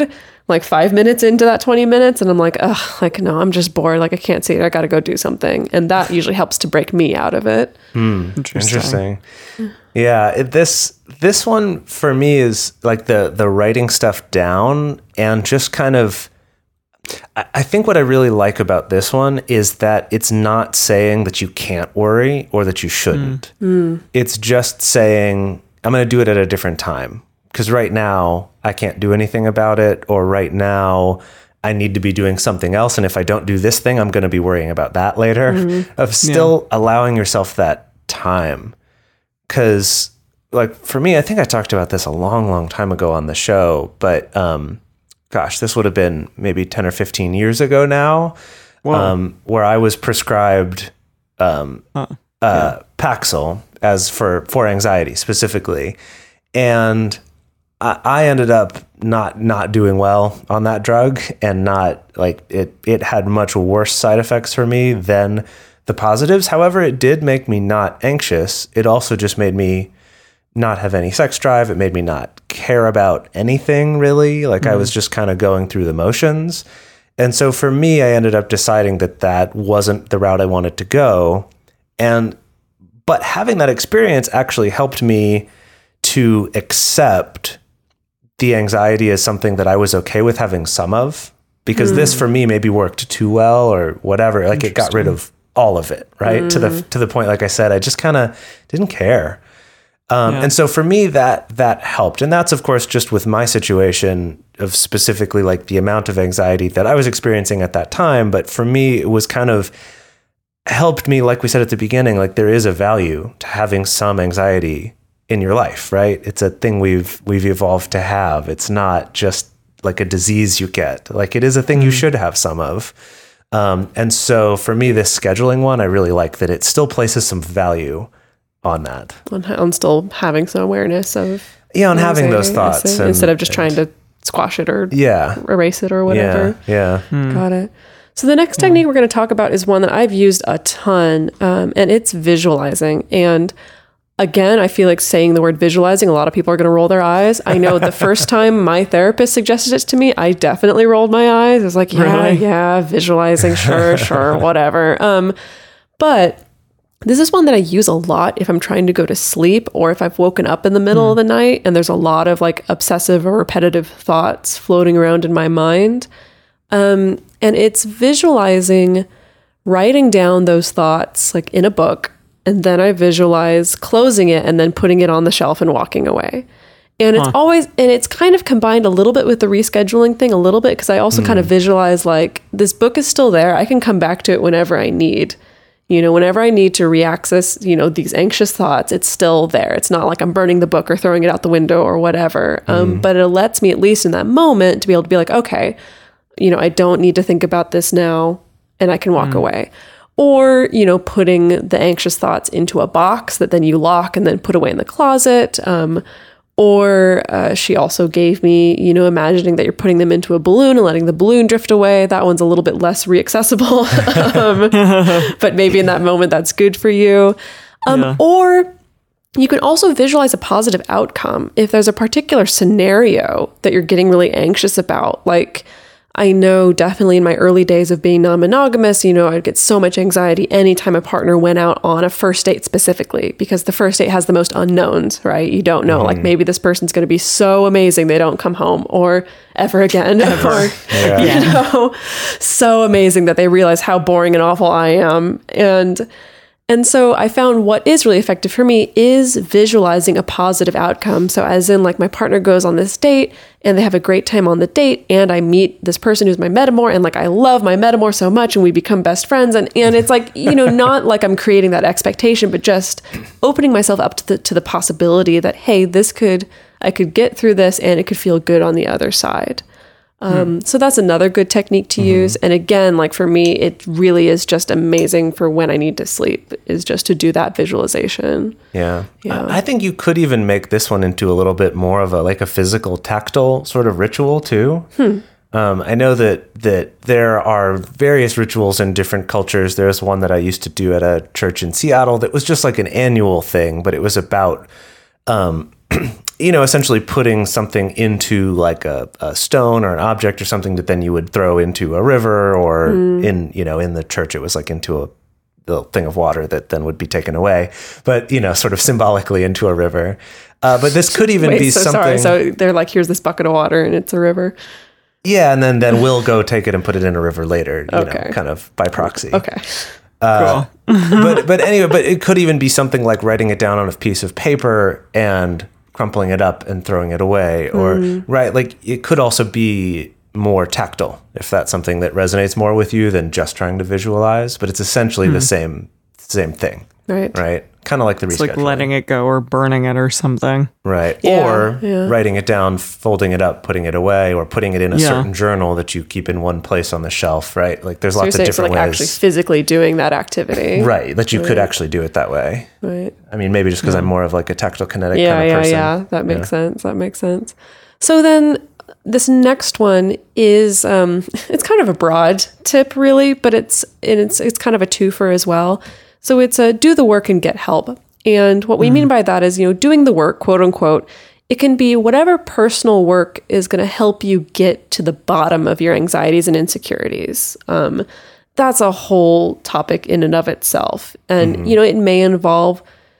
Speaker 1: like five minutes into that twenty minutes and I'm like, ugh, like, no, I'm just bored. Like I can't see it. I got to go do something. And that usually helps to break me out of it.
Speaker 2: Interesting. Yeah, it, this this one for me is like the the writing stuff down and just kind of. I, I think what I really like about this one is that it's not saying that you can't worry or that you shouldn't. Mm. It's just saying I'm going to do it at a different time because right now I can't do anything about it, or right now I need to be doing something else, and if I don't do this thing, I'm going to be worrying about that later. Mm-hmm. Of still yeah. allowing yourself that time. Because, like, for me, I think I talked about this a long, long time ago on the show, but, um, gosh, this would have been maybe ten or fifteen years ago now, um, where I was prescribed um, huh. uh, yeah. Paxil as for, for anxiety specifically. And I, I ended up not not doing well on that drug, and not, like, it, it had much worse side effects for me than the positives. However, it did make me not anxious. It also just made me not have any sex drive. It made me not care about anything really. Like mm. I was just kind of going through the motions. And so for me, I ended up deciding that that wasn't the route I wanted to go. And, but having that experience actually helped me to accept the anxiety as something that I was okay with having some of, because mm. this for me maybe worked too well or whatever. Like it got rid of all of it, right? Mm. To the to the point, like I said, I just kind of didn't care. Um, yeah. And so for me, that that helped. And that's, of course, just with my situation of specifically like the amount of anxiety that I was experiencing at that time. But for me, it was kind of helped me, like we said at the beginning, like there is a value to having some anxiety in your life, right? It's a thing we've we've evolved to have. It's not just like a disease you get. Like it is a thing mm. you should have some of. Um, and so for me, this scheduling one, I really like that it still places some value on that. On,
Speaker 1: on still having some awareness of
Speaker 2: yeah, on having those thoughts
Speaker 1: and, instead of just trying to squash it or
Speaker 2: yeah.
Speaker 1: erase it or whatever.
Speaker 2: Yeah, yeah.
Speaker 1: Hmm. Got it. So the next technique we're going to talk about is one that I've used a ton, um, and it's visualizing. And again, I feel like saying the word visualizing, a lot of people are going to roll their eyes. I know the first time my therapist suggested it to me, I definitely rolled my eyes. I was like, yeah, really? yeah, visualizing, sure, sure, whatever. Um, but this is one that I use a lot if I'm trying to go to sleep or if I've woken up in the middle mm. of the night and there's a lot of like obsessive or repetitive thoughts floating around in my mind. Um, and it's visualizing, writing down those thoughts like in a book. And then I visualize closing it and then putting it on the shelf and walking away. And it's huh. always, and it's kind of combined a little bit with the rescheduling thing a little bit, because I also mm. kind of visualize like this book is still there. I can come back to it whenever I need. You know, whenever I need to reaccess, you know, these anxious thoughts, it's still there. It's not like I'm burning the book or throwing it out the window or whatever. Mm. Um, but it lets me, at least in that moment, to be able to be like, okay, you know, I don't need to think about this now and I can walk mm. away. Or, you know, putting the anxious thoughts into a box that then you lock and then put away in the closet. Um, or uh, she also gave me, you know, imagining that you're putting them into a balloon and letting the balloon drift away. That one's a little bit less reaccessible. um, but maybe in that moment, that's good for you. Um, yeah. Or you can also visualize a positive outcome. If there's a particular scenario that you're getting really anxious about, like I know definitely in my early days of being non-monogamous, you know, I'd get so much anxiety anytime a partner went out on a first date specifically, because the first date has the most unknowns, right? You don't know, mm. like maybe this person's going to be so amazing they don't come home or ever again. Ever. or, yeah. you know, so amazing that they realize how boring and awful I am. And And so I found what is really effective for me is visualizing a positive outcome. So as in like my partner goes on this date and they have a great time on the date and I meet this person who's my metamor and like I love my metamor so much and we become best friends. And, and it's like, you know, not like I'm creating that expectation, but just opening myself up to the, to the possibility that, hey, this could, I could get through this and it could feel good on the other side. Um, so that's another good technique to mm-hmm. use. And again, like for me, it really is just amazing for when I need to sleep, is just to do that visualization.
Speaker 2: Yeah. yeah. I, I think you could even make this one into a little bit more of a, like a physical tactile sort of ritual too. Hmm. Um, I know that, that there are various rituals in different cultures. There's one that I used to do at a church in Seattle that was just like an annual thing, but it was about, um, you know, essentially putting something into like a, a stone or an object or something that then you would throw into a river, or
Speaker 1: Mm.
Speaker 2: in, you know, in the church, it was like into a the thing of water that then would be taken away, but, you know, sort of symbolically into a river. Uh, but this could even
Speaker 1: Wait,
Speaker 2: be
Speaker 1: so
Speaker 2: something.
Speaker 1: sorry. So they're like, here's this bucket of water and it's a river.
Speaker 2: Yeah. And then, then we'll go take it and put it in a river later, you
Speaker 1: Okay.
Speaker 2: know, kind of by proxy.
Speaker 1: Okay.
Speaker 2: Uh, but, but anyway, but it could even be something like writing it down on a piece of paper and crumpling it up and throwing it away, or right. Like it could also be more tactile, if that's something that resonates more with you than just trying to visualize, but it's essentially the same, same thing,
Speaker 1: Right.
Speaker 2: right? Kind of like the
Speaker 3: It's
Speaker 2: rescheduling.
Speaker 3: like letting it go or burning it or something.
Speaker 2: Right.
Speaker 1: Yeah,
Speaker 2: or
Speaker 1: yeah.
Speaker 2: writing it down, folding it up, putting it away, or putting it in a
Speaker 3: Yeah.
Speaker 2: certain journal that you keep in one place on the shelf, right? Like there's
Speaker 1: So you're
Speaker 2: lots of
Speaker 1: saying so
Speaker 2: different
Speaker 1: like
Speaker 2: ways.
Speaker 1: actually physically doing that activity.
Speaker 2: Right. That you could actually do it that way.
Speaker 1: Right.
Speaker 2: I mean, maybe just because I'm more of like a tactile kinetic
Speaker 1: Yeah,
Speaker 2: kind of
Speaker 1: yeah,
Speaker 2: person.
Speaker 1: yeah. That makes sense. That makes sense. So then this next one is um it's kind of a broad tip really, but it's and it's it's kind of a twofer as well. So it's a do the work and get help. And what we mean by that is, you know, doing the work, quote unquote, it can be whatever personal work is going to help you get to the bottom of your anxieties and insecurities. Um, that's a whole topic in and of itself. And, you know, it may involve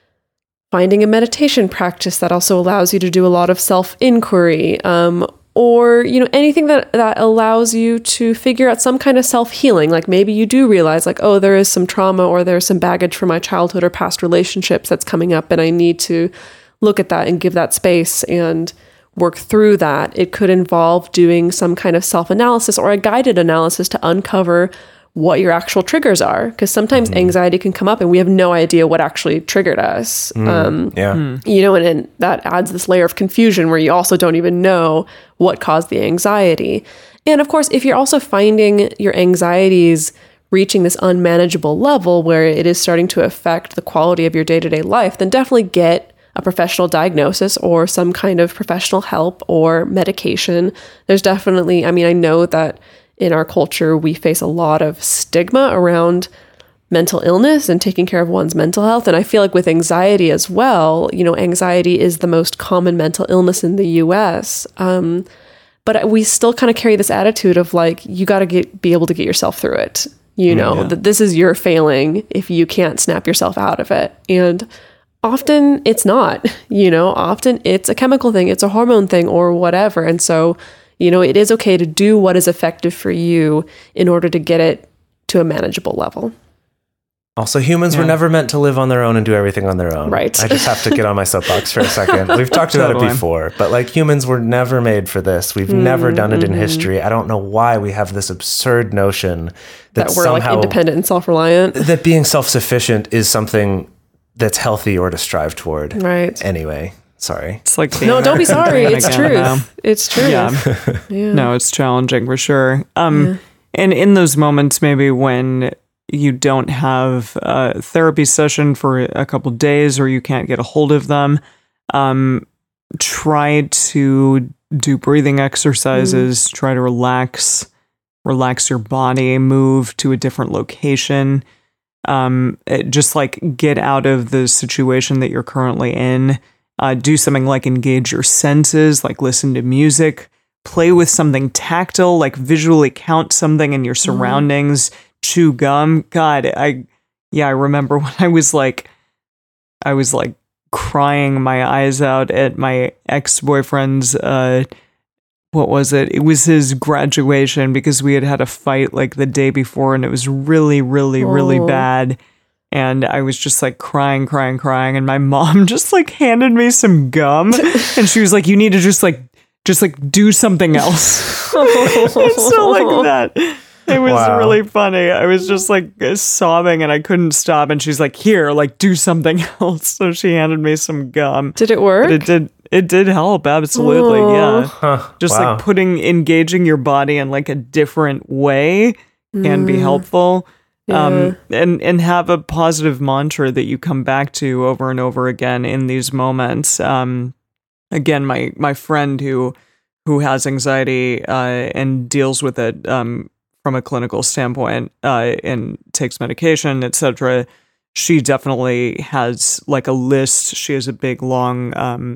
Speaker 1: finding a meditation practice that also allows you to do a lot of self-inquiry, um, or, you know, anything that, that allows you to figure out some kind of self-healing. Like maybe you do realize like, oh, there is some trauma or there's some baggage from my childhood or past relationships that's coming up and I need to look at that and give that space and work through that. It could involve doing some kind of self-analysis or a guided analysis to uncover what your actual triggers are. Because sometimes anxiety can come up and we have no idea what actually triggered us. Um,
Speaker 2: Yeah.
Speaker 1: you know, and, and that adds this layer of confusion where you also don't even know what caused the anxiety. And of course, if you're also finding your anxieties reaching this unmanageable level where it is starting to affect the quality of your day-to-day life, then definitely get a professional diagnosis or some kind of professional help or medication. There's definitely, I mean, I know that in our culture, we face a lot of stigma around mental illness and taking care of one's mental health. And I feel like with anxiety as well, you know, anxiety is the most common mental illness in the U S. Um, but we still kind of carry this attitude of like, you got to get be able to get yourself through it. You know, that this is your failing if you can't snap yourself out of it. And often it's not, you know, often it's a chemical thing, it's a hormone thing or whatever. And so, you know, it is okay to do what is effective for you in order to get it to a manageable level.
Speaker 2: Also, humans were never meant to live on their own and do everything on their own.
Speaker 1: Right.
Speaker 2: I just have to get on my soapbox for a second. We've talked about
Speaker 3: Totally.
Speaker 2: it before, but like humans were never made for this. We've
Speaker 1: Mm-hmm,
Speaker 2: never done it in history. I don't know why we have this absurd notion that,
Speaker 1: That we're
Speaker 2: somehow
Speaker 1: like independent and self-reliant.
Speaker 2: that being self-sufficient is something that's healthy or to strive toward.
Speaker 1: Right.
Speaker 2: Anyway, sorry.
Speaker 3: It's like the
Speaker 1: No, don't be
Speaker 3: American
Speaker 1: sorry.
Speaker 3: dream
Speaker 1: It's
Speaker 3: again
Speaker 1: truth.
Speaker 3: now.
Speaker 1: It's truth.
Speaker 3: Yeah.
Speaker 1: Yeah.
Speaker 3: No, it's challenging for sure. Um, and in those moments, maybe when you don't have a therapy session for a couple days or you can't get a hold of them, um, try to do breathing exercises, try to relax, relax your body, move to a different location. Um, it- just like get out of the situation that you're currently in. Uh, do something like engage your senses, like listen to music, play with something tactile, like visually count something in your surroundings, chew gum. God, I, yeah, I remember when I was like, I was like crying my eyes out at my ex-boyfriend's, uh, what was it? It was his graduation because we had had a fight like the day before and it was really, really, really
Speaker 1: Oh.
Speaker 3: bad. And I was just like crying, crying, crying. And my mom just like handed me some gum and she was like, you need to just like, just like do something else. And so like that. It was
Speaker 2: Wow.
Speaker 3: really funny. I was just like sobbing and I couldn't stop. And she's like, here, like do something else. So she handed me some gum.
Speaker 1: Did it work?
Speaker 3: But it did it did help, absolutely.
Speaker 1: Aw.
Speaker 3: Yeah.
Speaker 2: Huh.
Speaker 3: Just
Speaker 2: Wow.
Speaker 3: like putting engaging your body in like a different way can be helpful. Um and and have a positive mantra that you come back to over and over again in these moments. Um again, my my friend who who has anxiety uh and deals with it um from a clinical standpoint uh and takes medication, et cetera. She definitely has like a list. She has a big long um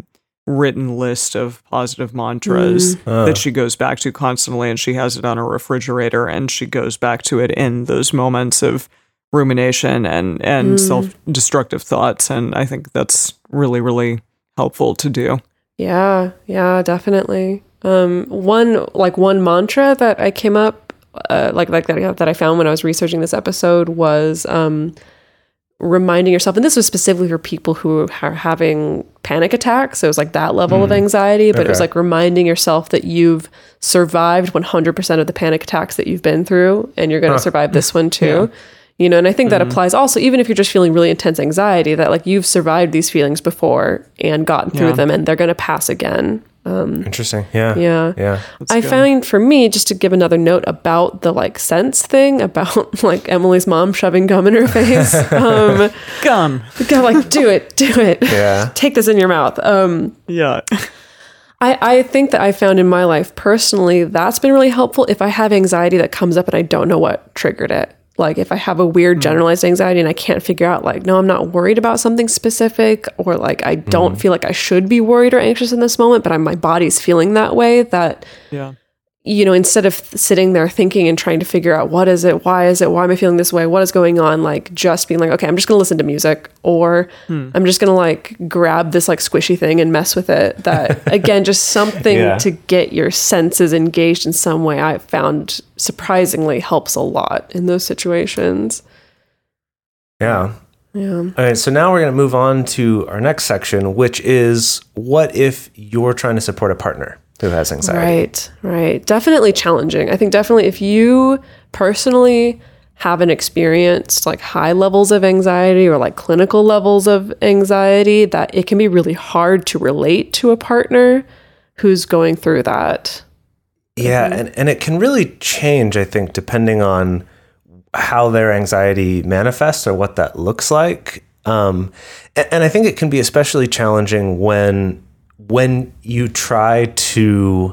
Speaker 3: written list of positive mantras that she goes back to constantly, and she has it on her refrigerator, and she goes back to it in those moments of rumination and and
Speaker 1: Mm.
Speaker 3: self-destructive thoughts. And I think that's really, really helpful to do.
Speaker 1: Yeah, yeah, definitely. Um, one like one mantra that I came up uh, like like that that I found when I was researching this episode was um, reminding yourself, and this was specifically for people who are having panic attacks. So it was like that level of anxiety, but it was
Speaker 2: Okay.
Speaker 1: like reminding yourself that you've survived one hundred percent of the panic attacks that you've been through, and you're going to survive this one too. You know, and I think that applies also, even if you're just feeling really intense anxiety, that like you've survived these feelings before and gotten through
Speaker 3: Yeah.
Speaker 1: them, and they're going to pass again.
Speaker 2: Interesting. Yeah.
Speaker 1: Yeah.
Speaker 2: Yeah.
Speaker 1: I find for me, just to give another note about the like sense thing about like Emily's mom shoving gum in her face. um,
Speaker 3: Gum.
Speaker 1: go like, do it, do it.
Speaker 2: Yeah.
Speaker 1: Take this in your mouth. Um,
Speaker 3: Yeah.
Speaker 1: I, I think that I found in my life personally, that's been really helpful if I have anxiety that comes up and I don't know what triggered it. Like if I have a weird generalized anxiety and I can't figure out like, no, I'm not worried about something specific, or like I don't feel like I should be worried or anxious in this moment, but I'm, my body's feeling that way, that,
Speaker 3: Yeah.
Speaker 1: you know, instead of th- sitting there thinking and trying to figure out what is it, why is it, why am I feeling this way, what is going on, like just being like, okay, I'm just going to listen to music, or I'm just going to like grab this like squishy thing and mess with it. That again, just something
Speaker 2: Yeah.
Speaker 1: to get your senses engaged in some way, I found surprisingly helps a lot in those situations.
Speaker 2: Yeah.
Speaker 1: Yeah.
Speaker 2: All right. So now we're going to move on to our next section, which is what if you're trying to support a partner who has anxiety?
Speaker 1: Right, right. Definitely challenging. I think definitely if you personally haven't experienced like high levels of anxiety or like clinical levels of anxiety, that it can be really hard to relate to a partner who's going through that.
Speaker 2: Yeah, and, and it can really change, I think, depending on how their anxiety manifests or what that looks like. Um, and, and I think it can be especially challenging when when you try to,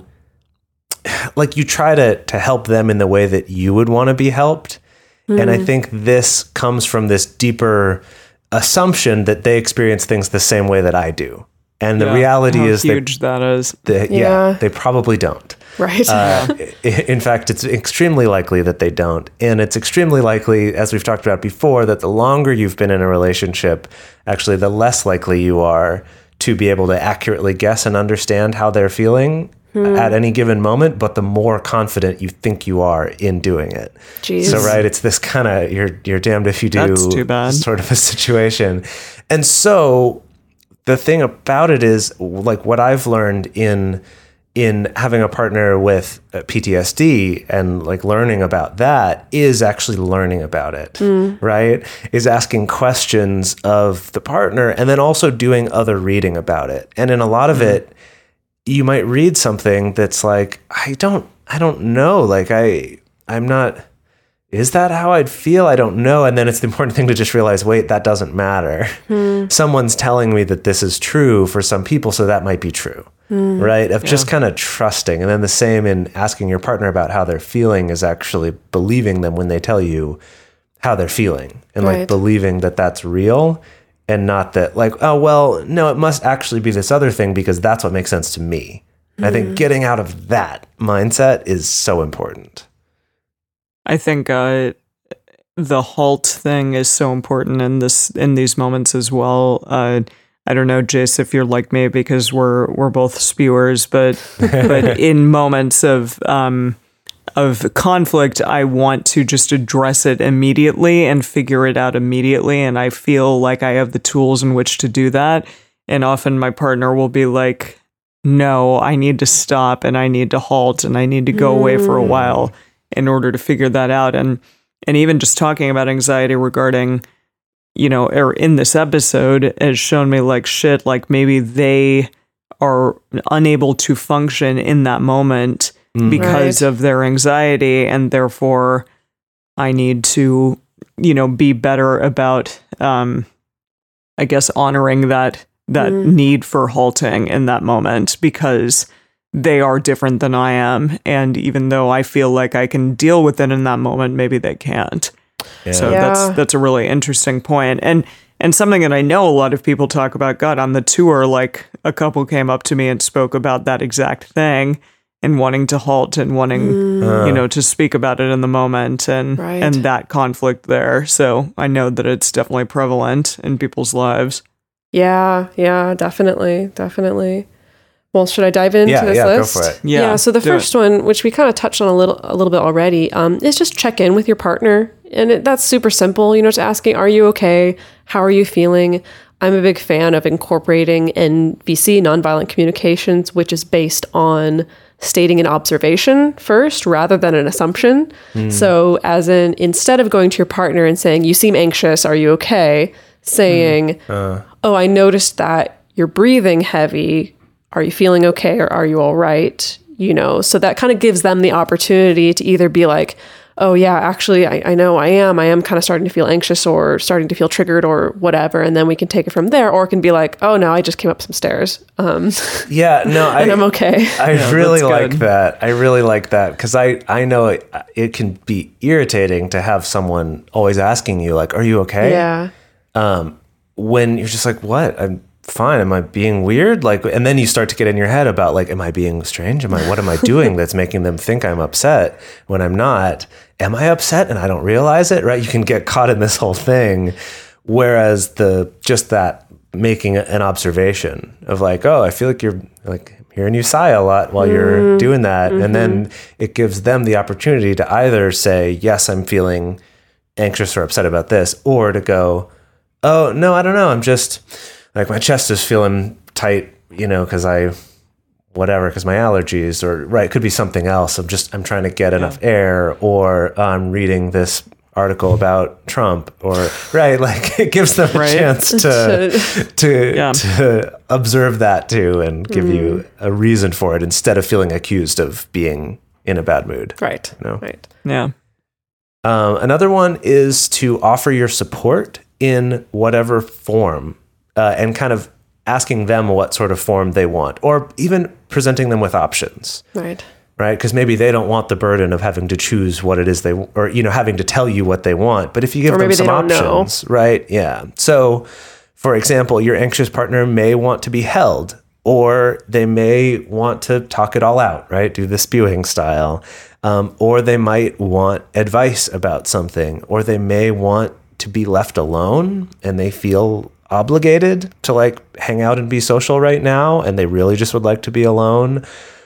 Speaker 2: like, you try to to help them in the way that you would want to be helped. And I think this comes from this deeper assumption that they experience things the same way that I do. And the
Speaker 3: Yeah.
Speaker 2: reality
Speaker 3: How
Speaker 2: is they,
Speaker 3: huge that is.
Speaker 2: they yeah,
Speaker 1: Yeah.
Speaker 2: they probably don't.
Speaker 1: Right.
Speaker 2: Uh, i- in fact, it's extremely likely that they don't. And it's extremely likely, as we've talked about before, that the longer you've been in a relationship, actually, the less likely you are to be able to accurately guess and understand how they're feeling at any given moment, but the more confident you think you are in doing it.
Speaker 1: Jeez.
Speaker 2: So, right, it's this kind of you're you're damned if you do
Speaker 3: That's too bad.
Speaker 2: sort of a situation. And so the thing about it is, like, what I've learned in in having a partner with uh, P T S D and like learning about that is actually learning about it, right? Is asking questions of the partner and then also doing other reading about it. And in a lot of it, you might read something that's like, I don't, I don't know. Like I, I'm not, is that how I'd feel? I don't know. And then it's the important thing to just realize, wait, that doesn't matter. Someone's telling me that this is true for some people, so that might be true. Right? Of just kind of trusting. And then the same in asking your partner about how they're feeling is actually believing them when they tell you how they're feeling and like
Speaker 1: Right.
Speaker 2: believing that that's real and not that like, oh, well, no, it must actually be this other thing because that's what makes sense to me. I think getting out of that mindset is so important.
Speaker 3: I think uh, the halt thing is so important in this in these moments as well. Uh, I don't know, Jace, if you're like me because we're we're both spewers, but but in moments of um, of conflict, I want to just address it immediately and figure it out immediately, and I feel like I have the tools in which to do that. And often my partner will be like, "No, I need to stop, and I need to halt, and I need to go away for a while in order to figure that out." And and even just talking about anxiety regarding, you know, or in this episode has shown me like shit, like maybe they are unable to function in that moment because
Speaker 1: Right.
Speaker 3: of their anxiety, and therefore I need to, you know, be better about, um, I guess, honoring that that need for halting in that moment because they are different than I am, and even though I feel like I can deal with it in that moment, maybe they can't. So
Speaker 1: Yeah.
Speaker 3: that's that's a really interesting point. And And something that I know a lot of people talk about, God, on the tour, like a couple came up to me and spoke about that exact thing and wanting to halt and wanting,
Speaker 1: Mm.
Speaker 3: you know, to speak about it in the moment and,
Speaker 1: Right.
Speaker 3: and that conflict there. So I know that it's definitely prevalent in people's lives.
Speaker 1: Yeah, yeah, definitely, definitely. Well, should I dive into
Speaker 2: Yeah,
Speaker 1: this
Speaker 2: yeah, go
Speaker 1: list?
Speaker 2: for it.
Speaker 3: Yeah,
Speaker 1: so the
Speaker 3: do
Speaker 1: first one, which we kind of touched on a little, a little bit already, um, is just check in with your partner, and it, that's super simple. You know, just asking, "Are you okay? How are you feeling?" I'm a big fan of incorporating N V C, nonviolent communications, which is based on stating an observation first rather than an assumption. So, as in, instead of going to your partner and saying, "You seem anxious. Are you okay?" saying, "Oh, I noticed that you're breathing heavy. Are you feeling okay, or are you all right?" You know, so that kind of gives them the opportunity to either be like, "Oh yeah, actually, I, I know I am. I am kind of starting to feel anxious or starting to feel triggered or whatever." And then we can take it from there, or it can be like, "Oh no, I just came up some stairs. Um,
Speaker 2: Yeah, no, I,
Speaker 1: and I'm okay."
Speaker 2: I
Speaker 3: Yeah,
Speaker 2: really
Speaker 3: that's
Speaker 2: like
Speaker 3: good.
Speaker 2: that. I really like that because I, I know it, it can be irritating to have someone always asking you, like, "Are you okay?"
Speaker 1: Yeah.
Speaker 2: Um, when you're just like, "What? I'm fine. Am I being weird?" Like, and then you start to get in your head about like, "Am I being strange? Am I, what am I doing that's making them think I'm upset when I'm not? Am I upset and I don't realize it?" Right? You can get caught in this whole thing. Whereas the, just that making an observation of like, "Oh, I feel like you're like hearing you sigh a lot while you're doing that." And then it gives them the opportunity to either say, "Yes, I'm feeling anxious or upset about this," or to go, "Oh, no, I don't know. I'm just like, my chest is feeling tight, you know, because I, whatever, because my allergies," or right, it could be something else. I'm just, I'm trying to get enough air, or I'm reading this article about Trump, or right, like it gives them
Speaker 3: Right.
Speaker 2: a chance to to
Speaker 3: Yeah.
Speaker 2: to observe that too and give you a reason for it instead of feeling accused of being in a bad mood.
Speaker 1: Right.
Speaker 2: No.
Speaker 1: Right.
Speaker 3: Yeah.
Speaker 2: Um, another one is to offer your support in whatever form, uh, and kind of asking them what sort of form they want, or even presenting them with options,
Speaker 1: Right.
Speaker 2: right? Because maybe they don't want the burden of having to choose what it is they, or, you know, having to tell you what they want. But if you give
Speaker 1: Or
Speaker 2: them
Speaker 1: maybe they
Speaker 2: some
Speaker 1: don't know.
Speaker 2: options, right? Yeah. So, for example, your anxious partner may want to be held, or they may want to talk it all out, right? Do the spewing style. Um, or they might want advice about something, or they may want to be left alone and they feel obligated to like hang out and be social right now, and they really just would like to be alone.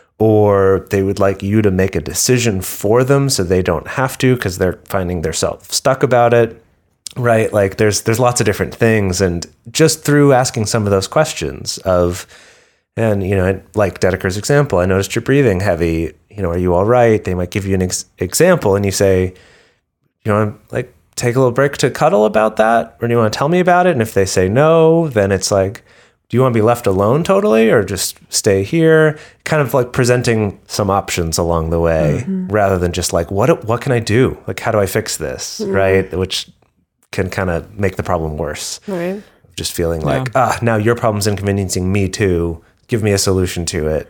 Speaker 2: Or they would like you to make a decision for them so they don't have to because they're finding themselves stuck about it. Right? Like there's there's lots of different things, and just through asking some of those questions of, and you know, like Dedeker's example, "I noticed you're breathing heavy. You know, are you all right?" They might give you an ex- example, and you say, "You want to like take a little break to cuddle about that, or do you want to tell me about it?" And if they say no, then it's like, "Do you want to be left alone totally, or just stay here?" Kind of like presenting some options along the way, rather than just like, what what can I do? Like, how do I fix this? Right? Which can kind of make the problem worse.
Speaker 1: Right.
Speaker 2: Just feeling like, ah, now your problem's inconveniencing me too. Give me a solution to it.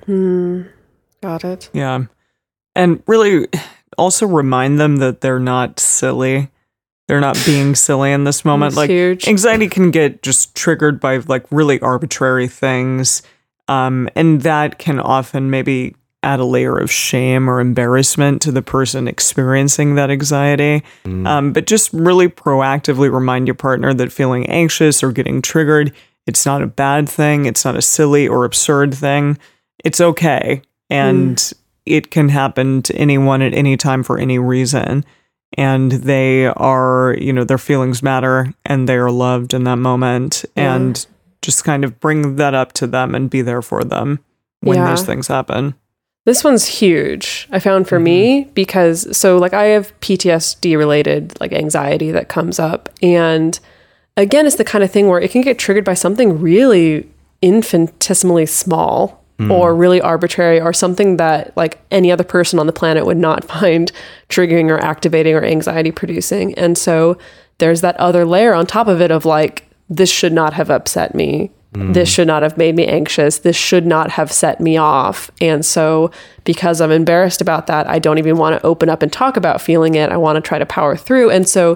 Speaker 1: Got it.
Speaker 3: Yeah. And really also remind them that they're not silly. They're not being silly in this moment.
Speaker 1: That's
Speaker 3: like
Speaker 1: huge.
Speaker 3: anxiety can get just triggered by like really arbitrary things. Um, and that can often maybe add a layer of shame or embarrassment to the person experiencing that anxiety. Um, but just really proactively remind your partner that feeling anxious or getting triggered, it's not a bad thing. It's not a silly or absurd thing. It's okay. And it can happen to anyone at any time for any reason. And they are, you know, their feelings matter and they are loved in that moment. And just kind of bring that up to them and be there for them when
Speaker 1: Yeah.
Speaker 3: those things happen.
Speaker 1: This one's huge, I found for me, because so like I have P T S D related like anxiety that comes up. And again, it's the kind of thing where it can get triggered by something really infinitesimally small or really arbitrary, or something that like any other person on the planet would not find triggering or activating or anxiety producing. And so there's that other layer on top of it of like, this should not have upset me. This should not have made me anxious. This should not have set me off. And so because I'm embarrassed about that, I don't even want to open up and talk about feeling it. I want to try to power through. And so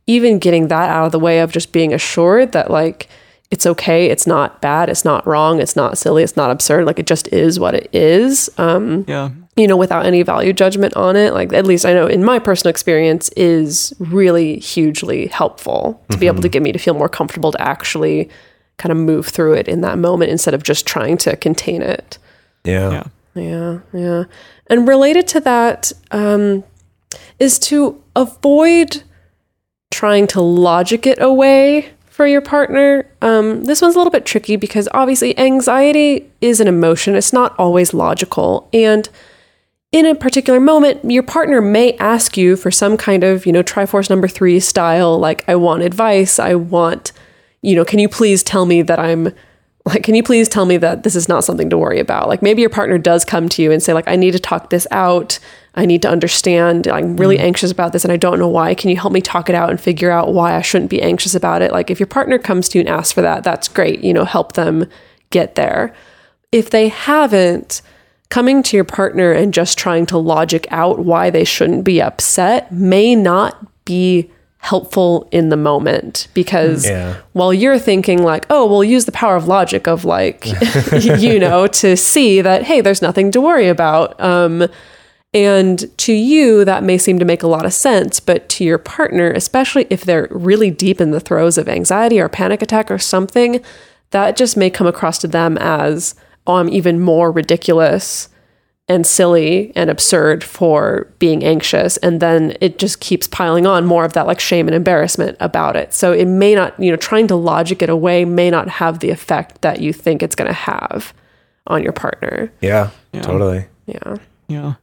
Speaker 1: even getting that out of the way of just being assured that like, it's okay. It's not bad. It's not wrong. It's not silly. It's not absurd. Like it just is what it is. Um,
Speaker 3: Yeah.
Speaker 1: you know, without any value judgment on it. Like at least I know in my personal experience is really hugely helpful to be able to get me to feel more comfortable to actually kind of move through it in that moment instead of just trying to contain it.
Speaker 2: Yeah.
Speaker 3: Yeah.
Speaker 1: Yeah. Yeah. And related to that, um, is to avoid trying to logic it away for your partner. Um, this one's a little bit tricky because obviously anxiety is an emotion. It's not always logical. And in a particular moment, your partner may ask you for some kind of, you know, Triforce number three style, like, I want advice. I want, you know, can you please tell me that I'm like, can you please tell me that this is not something to worry about? Like maybe your partner does come to you and say like, I need to talk this out. I need to understand. I'm really mm. anxious about this and I don't know why. Can you help me talk it out and figure out why I shouldn't be anxious about it? Like if your partner comes to you and asks for that, that's great. You know, help them get there. If they haven't, coming to your partner and just trying to logic out why they shouldn't be upset may not be helpful in the moment because
Speaker 2: yeah.
Speaker 1: while you're thinking like, oh, we'll use the power of logic of like, you know, to see that, hey, there's nothing to worry about. Um, and to you, that may seem to make a lot of sense, but to your partner, especially if they're really deep in the throes of anxiety or panic attack or something, that just may come across to them as, oh, I'm even more ridiculous and silly and absurd for being anxious. And then it just keeps piling on more of that like shame and embarrassment about it. So it may not, you know, trying to logic it away may not have the effect that you think it's going to have on your partner.
Speaker 2: Yeah,
Speaker 3: Yeah.
Speaker 2: totally.
Speaker 1: Yeah.
Speaker 3: Yeah.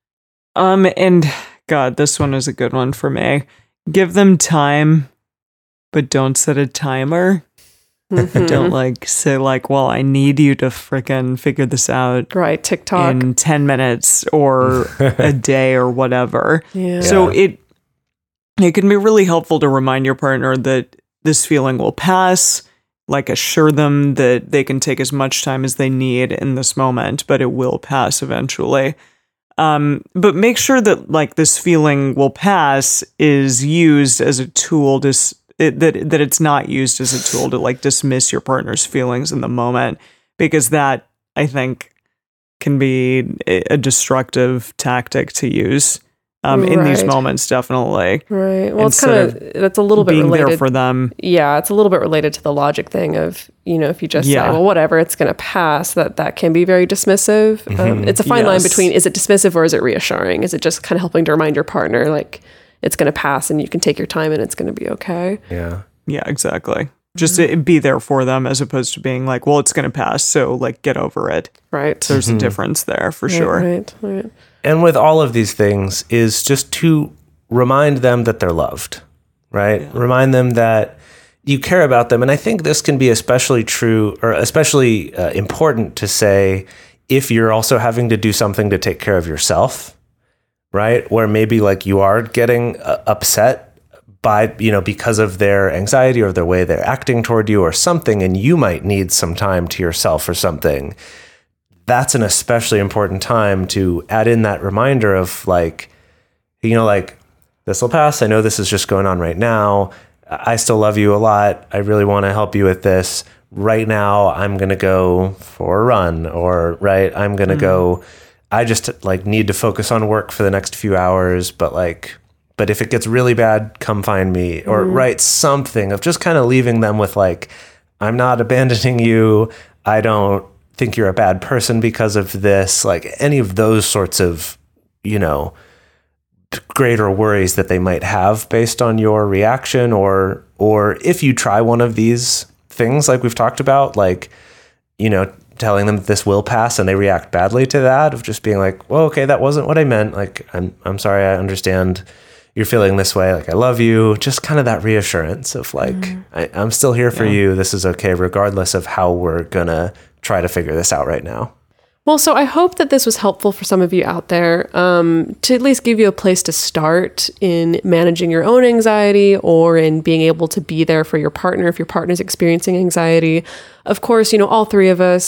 Speaker 3: Um, and God, this one is a good one for me. Give them time, but don't set a timer.
Speaker 1: Mhm.
Speaker 3: Don't like say like, well, I need you to frickin' figure this out
Speaker 1: Right. TikTok.
Speaker 3: in ten minutes or a day or whatever.
Speaker 1: Yeah.
Speaker 3: So
Speaker 2: Yeah.
Speaker 3: it it can be really helpful to remind your partner that this feeling will pass, like assure them that they can take as much time as they need in this moment, but it will pass eventually. Um, but make sure that like this feeling will pass is used as a tool to s- it, that that it's not used as a tool to like dismiss your partner's feelings in the moment, because that I think can be a a destructive tactic to use um, in these
Speaker 1: Right.
Speaker 3: moments. Definitely
Speaker 1: Right. Well, it's kind
Speaker 3: Instead
Speaker 1: of, that's a little bit
Speaker 3: being
Speaker 1: related.
Speaker 3: there for them.
Speaker 1: Yeah, it's a little bit related to the logic thing of, you know, if you just
Speaker 3: Yeah.
Speaker 1: say, well, whatever, it's going to pass, that that can be very dismissive. Um, it's a fine line
Speaker 3: Yes.
Speaker 1: between, is it dismissive or is it reassuring? Is it just kind of helping to remind your partner, like, it's going to pass and you can take your time and it's going to be okay?
Speaker 2: Yeah.
Speaker 3: Yeah, exactly. Just to be there for them as opposed to being like, well, it's going to pass, so like get over it.
Speaker 1: Right.
Speaker 3: There's a difference there for sure.
Speaker 1: Right, right.
Speaker 2: And with all of these things is just to remind them that they're loved, right? Remind them that you care about them. And I think this can be especially true or especially uh, important to say if you're also having to do something to take care of yourself, right? Where maybe like you are getting uh, upset by, you know, because of their anxiety or the way they're acting toward you or something, and you might need some time to yourself or something. That's an especially important time to add in that reminder of like, you know, like, this will pass. I know this is just going on right now. I still love you a lot. I really want to help you with this. Right now, I'm going to go for a run, or right, I'm going to go, I just like need to focus on work for the next few hours, but like, but if it gets really bad, come find me, or write something of just kind of leaving them with like, I'm not abandoning you. I don't think you're a bad person because of this, like any of those sorts of, you know, greater worries that they might have based on your reaction, or or if you try one of these things like we've talked about, like, you know, telling them that this will pass and they react badly to that, of just being like, well, okay, that wasn't what I meant. Like, I'm I'm sorry, I understand you're feeling this way. Like, I love you. Just kind of that reassurance of like, mm-hmm. I, I'm still here for
Speaker 3: Yeah.
Speaker 2: you. This is okay, regardless of how we're gonna try to figure this out right now.
Speaker 1: Well, so I hope that this was helpful for some of you out there, um, to at least give you a place to start in managing your own anxiety or in being able to be there for your partner if your partner's experiencing anxiety. Of course, you know, all three of us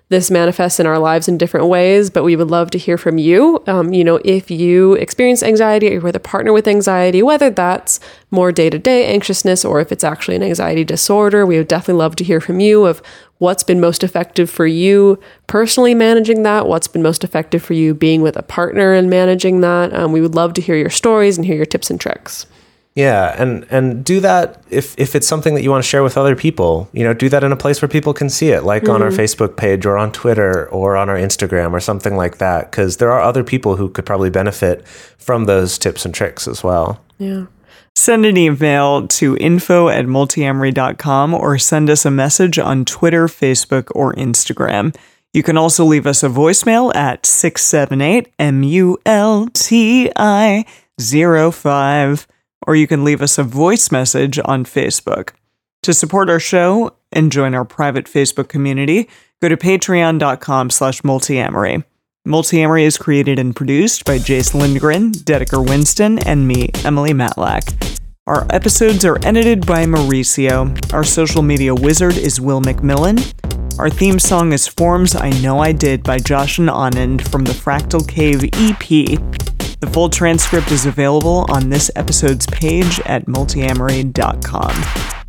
Speaker 1: this manifests in our lives in different ways, but we would love to hear from you. Um, you know, if you experience anxiety or you're with a partner with anxiety, whether that's more day-to-day anxiousness or if it's actually an anxiety disorder, we would definitely love to hear from you of what's been most effective for you personally managing that, what's been most effective for you being with a partner and managing that. Um, we would love to hear your stories and hear your tips and tricks.
Speaker 2: Yeah, and and do that if if it's something that you want to share with other people. You know, do that in a place where people can see it, like mm-hmm. on our Facebook page or on Twitter or on our Instagram or something like that, because there are other people who could probably benefit from those tips and tricks as well.
Speaker 1: Yeah.
Speaker 3: Send an email to info at multiamory dot com or send us a message on Twitter, Facebook, or Instagram. You can also leave us a voicemail at six seven eight M U L T I zero five. Or you can leave us a voice message on Facebook. To support our show and join our private Facebook community, go to patreon dot com slash multiamory. Multiamory is created and produced by Jace Lindgren, Dedeker Winston, and me, Emily Matlack. Our episodes are edited by Mauricio. Our social media wizard is Will McMillan. Our theme song is Forms I Know I Did by Josh and Anand from the Fractal Cave E P. The full transcript is available on this episode's page at multiamory dot com.